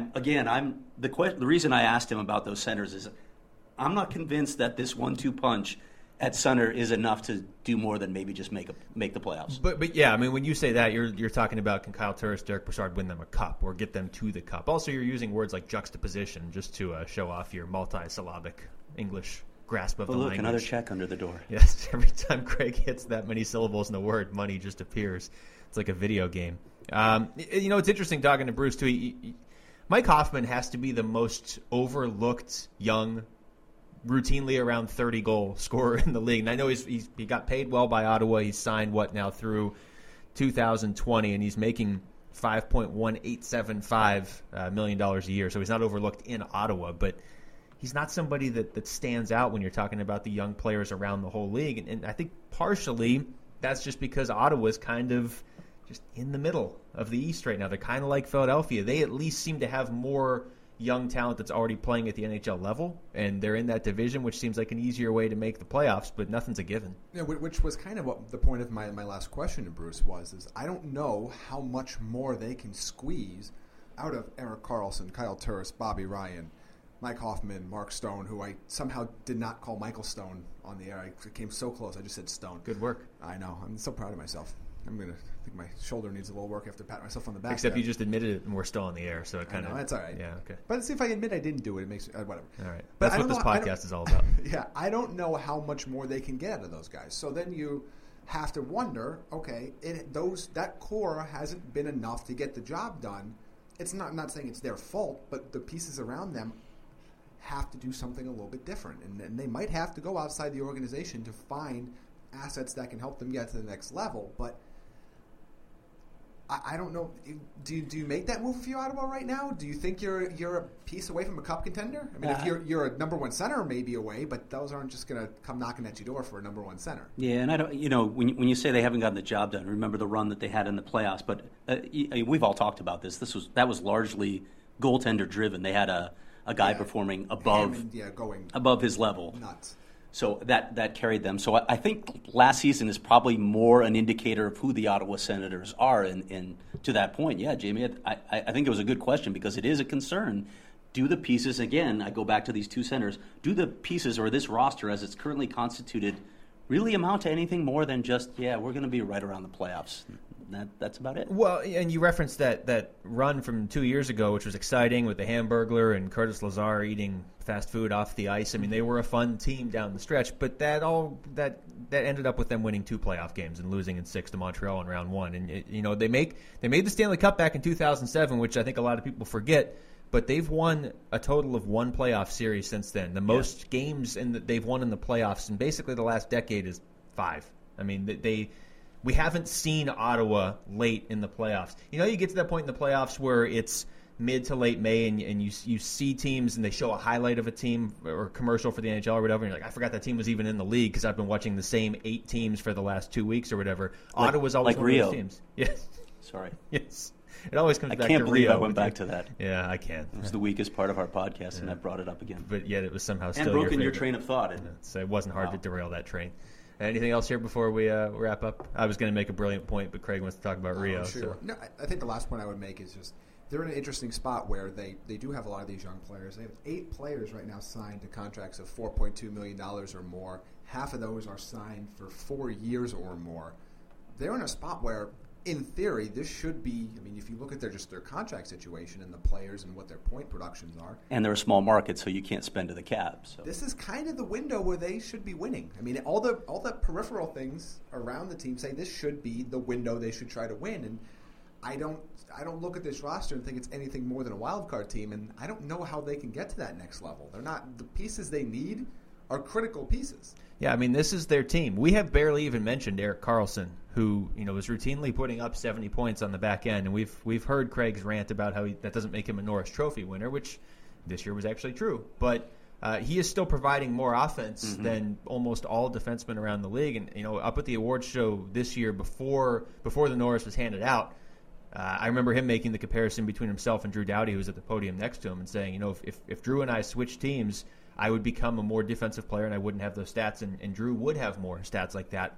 The reason I asked him about those centers is I'm not convinced that this 1-2 punch at center is enough to do more than maybe just make the playoffs. But yeah, I mean, when you say that, you're talking about, can Kyle Turris, Derek Brassard win them a cup or get them to the cup? Also, you're using words like juxtaposition just to show off your multi-syllabic English grasp of the language. Another check under the door. Yes, every time Craig hits that many syllables in a word, money just appears. It's like a video game. It's interesting talking to Bruce, too. Mike Hoffman has to be the most overlooked young, routinely around 30-goal scorer in the league. And I know he got paid well by Ottawa. He's signed, through 2020, and he's making $5.1875 million a year. So he's not overlooked in Ottawa, but he's not somebody that stands out when you're talking about the young players around the whole league. And I think partially that's just because Ottawa's kind of just in the middle of the East right now. They're kind of like Philadelphia. They at least seem to have more young talent that's already playing at the NHL level, and they're in that division, which seems like an easier way to make the playoffs, but nothing's a given. Yeah, which was kind of what the point of my last question to Bruce is I don't know how much more they can squeeze out of Erik Karlsson, Kyle Turris, Bobby Ryan, Mike Hoffman, Mark Stone, who I somehow did not call Michael Stone on the air. I came so close. I just said Stone. Good work. I know. I'm so proud of myself. I think my shoulder needs a little work after patting myself on the back. Except you just admitted it and we're still on the air, so it kind of... That's all right. Yeah, okay. But see, if I admit I didn't do it, it makes... whatever. All right. That's what this podcast is all about. Yeah, I don't know how much more they can get out of those guys. So then you have to wonder, okay, that core hasn't been enough to get the job done. I'm not saying it's their fault, but the pieces around them have to do something a little bit different. And they might have to go outside the organization to find assets that can help them get to the next level. But I don't know. Do you make that move if you're Ottawa right now? Do you think you're a piece away from a cup contender? I mean, if you're a number one center, maybe away, but those aren't just going to come knocking at your door for a number one center. Yeah, and I don't. When you say they haven't gotten the job done, remember the run that they had in the playoffs. But we've all talked about this. That was largely goaltender driven. They had a guy performing above his level. Nuts. So that carried them. So I think last season is probably more an indicator of who the Ottawa Senators are. And to that point, yeah, Jamie, I think it was a good question because it is a concern. Do the pieces, again, I go back to these two centers, do the pieces or this roster as it's currently constituted really amount to anything more than just, we're going to be right around the playoffs? That's about it. Well, and you referenced that run from 2 years ago, which was exciting with the Hamburglar and Curtis Lazar eating fast food off the ice. I mean, they were a fun team down the stretch, but that ended up with them winning 2 playoff games and losing in 6 to Montreal in round 1. And they made the Stanley Cup back in 2007, which I think a lot of people forget. But they've won a total of 1 playoff series since then. The most games that they've won in the playoffs in basically the last decade is 5. I mean, we haven't seen Ottawa late in the playoffs. You get to that point in the playoffs where it's mid to late May and you see teams and they show a highlight of a team or a commercial for the NHL or whatever, and you're like, I forgot that team was even in the league because I've been watching the same 8 teams for the last 2 weeks or whatever. Ottawa's always like one Rio. of those teams. Yes. Sorry. Yes. It always comes I back to can't believe Rio I went with back you. to that. Yeah, I can. It was the weakest part of our podcast, and I brought it up again. But yet it was somehow still And broken your favorite. train of thought. So it wasn't hard Wow. to derail that train. Anything else here before we wrap up? I was going to make a brilliant point, but Craig wants to talk about Rio. Sure. So. No, I think the last point I would make is just they're in an interesting spot where they do have a lot of these young players. They have 8 players right now signed to contracts of $4.2 million or more. Half of those are signed for 4 years or more. They're in a spot where, in theory, this should be. I mean, if you look at their contract situation and the players and what their point productions are, And they're a small market, so you can't spend to the cap. So. this is kind of the window where they should be winning. I mean, all the peripheral things around the team say this should be the window they should try to win. And I don't look at this roster and think it's anything more than a wild card team. And I don't know how they can get to that next level. They're not. The pieces they need are critical pieces. Yeah, I mean, this is their team. We have barely even mentioned Erik Karlsson, who is routinely putting up 70 points on the back end, and we've heard Craig's rant about how that doesn't make him a Norris Trophy winner, which this year was actually true. But he is still providing more offense than almost all defensemen around the league. And up at the awards show this year, before the Norris was handed out, I remember him making the comparison between himself and Drew Doughty, who was at the podium next to him, and saying, if Drew and I switched teams, I would become a more defensive player and I wouldn't have those stats, and Drew would have more stats like that.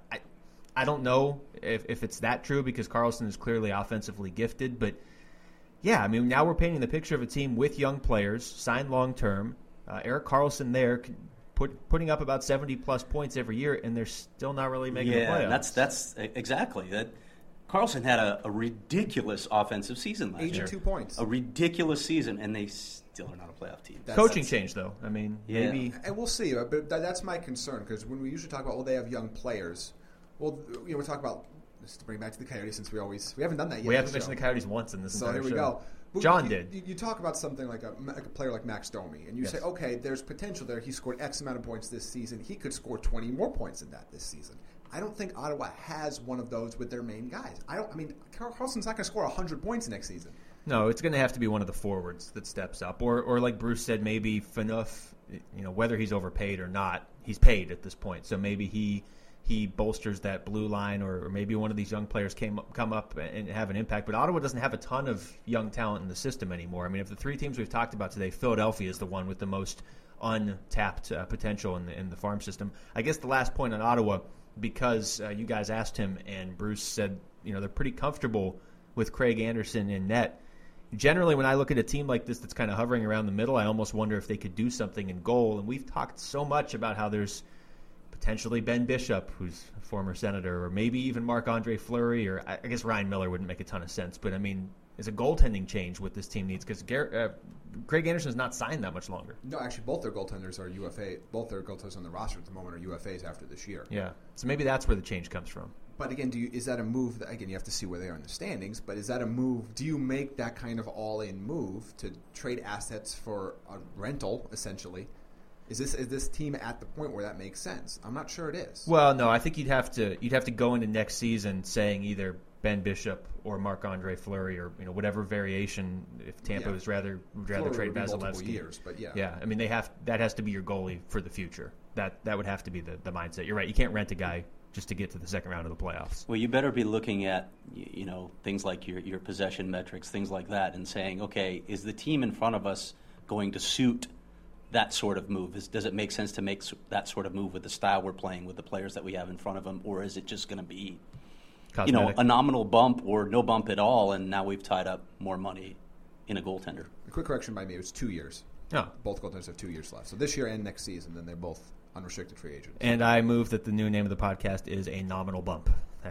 I don't know if it's that true because Karlsson is clearly offensively gifted, but yeah, I mean, now we're painting the picture of a team with young players, signed long-term. Erik Karlsson there putting up about 70-plus points every year, and they're still not really making the playoffs. Yeah, that's exactly that. Karlsson had a ridiculous offensive season last year. 82 points. A ridiculous season, and they still are not a playoff team. Coaching change, though. I mean, maybe. And we'll see. But that's my concern because when we usually talk about, they have young players. Well, we talk about, just to bring back to the Coyotes since we haven't done that yet. We haven't mentioned the Coyotes once in this So entire here we show. go. But John did. You talk about something like a player like Max Domi, and you say, okay, there's potential there. He scored X amount of points this season. He could score 20 more points than that this season. I don't think Ottawa has one of those with their main guys. Karlsson's not going to score 100 points next season. No, it's going to have to be one of the forwards that steps up, or like Bruce said, maybe Phaneuf. Whether he's overpaid or not, he's paid at this point. So maybe he bolsters that blue line, or maybe one of these young players come up and have an impact. But Ottawa doesn't have a ton of young talent in the system anymore. I mean, of the 3 teams we've talked about today, Philadelphia is the one with the most untapped potential in the farm system. I guess the last point on Ottawa, because you guys asked him and Bruce said, they're pretty comfortable with Craig Anderson in net. Generally, when I look at a team like this that's kind of hovering around the middle, I almost wonder if they could do something in goal. And we've talked so much about how there's potentially Ben Bishop, who's a former Senator, or maybe even Marc-Andre Fleury, or I guess Ryan Miller wouldn't make a ton of sense. But, I mean, is a goaltending change what this team needs? Because Craig Anderson's not signed that much longer. No, actually, both their goaltenders are UFA. Both their goaltenders on the roster at the moment are UFAs after this year. Yeah, so maybe that's where the change comes from. But again, is that a move? Again, you have to see where they are in the standings. But is that a move? Do you make that kind of all-in move to trade assets for a rental, essentially? Is this team at the point where that makes sense? I'm not sure it is. Well, no, I think you'd have to go into next season saying either Ben Bishop or Marc-Andre Fleury, or whatever variation. If Tampa would rather trade Vasilevsky. Years, but yeah. Yeah, I mean that has to be your goalie for the future. That would have to be the mindset. You're right. You can't rent a guy just to get to the second round of the playoffs. Well, you better be looking at things like your possession metrics, things like that, and saying, okay, is the team in front of us going to suit that sort of move? Does it make sense to make that sort of move with the style we're playing, with the players that we have in front of them, or is it just going to be Cosmetic. a nominal bump or no bump at all, and now we've tied up more money in a goaltender? A quick correction by me, it was 2 years. Oh. Both goaltenders have 2 years left. So this year and next season, then they're both unrestricted free agents. And I move that the new name of the podcast is A Nominal Bump.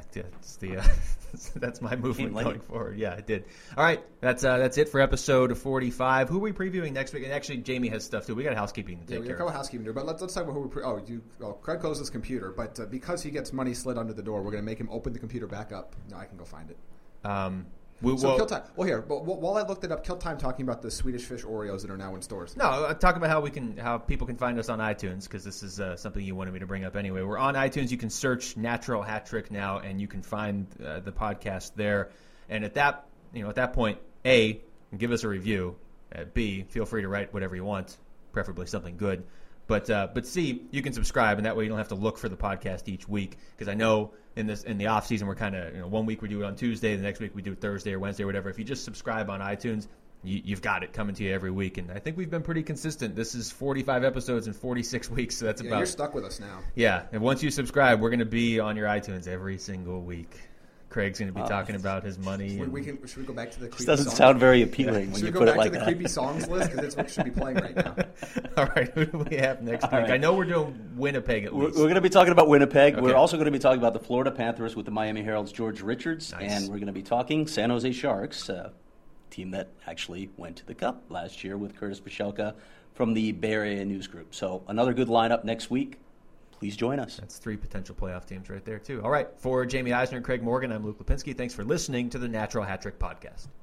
That's my movement going forward. Yeah, it did. All right, that's it for episode 45. Who are we previewing next week? And actually, Jamie has stuff too. We got housekeeping to take we got care a couple of. housekeeping to do, but let's talk about who we're Craig closed his computer, but because he gets money slid under the door, we're going to make him open the computer back up. No, I can go find it. Kill Time. Well, here, but while I looked it up, Kill Time talking about the Swedish Fish Oreos that are now in stores. No, talk about how people can find us on iTunes, because this is something you wanted me to bring up anyway. We're on iTunes. You can search Natural Hat Trick now, and you can find the podcast there. And at that point, A, give us a review. B, feel free to write whatever you want, preferably something good. But see, you can subscribe, and that way you don't have to look for the podcast each week. Because I know in the off season we're kind of 1 week we do it on Tuesday, the next week we do it Thursday or Wednesday or whatever. If you just subscribe on iTunes, you've got it coming to you every week. And I think we've been pretty consistent. This is 45 episodes in 46 weeks, so that's about. You're stuck with us now. Yeah, and once you subscribe, we're going to be on your iTunes every single week. Craig's going to be talking about his money. Should we go back to the creepy This doesn't songs? sound very appealing when Should you we put go it back like to the that. creepy songs list? Because that's what should be playing right now. All right, who do we have next week? right. I know we're doing Winnipeg at We're least. going to be talking about Winnipeg. Okay. We're also going to be talking about the Florida Panthers with the Miami Herald's George Richards. Nice. And we're going to be talking San Jose Sharks, a team that actually went to the Cup last year with Curtis Pachelka from the Bay Area News Group. So another good lineup next week. Please join us. That's 3 potential playoff teams right there, too. All right, for Jamie Eisner and Craig Morgan, I'm Luke Lipinski. Thanks for listening to the Natural Hat Trick Podcast.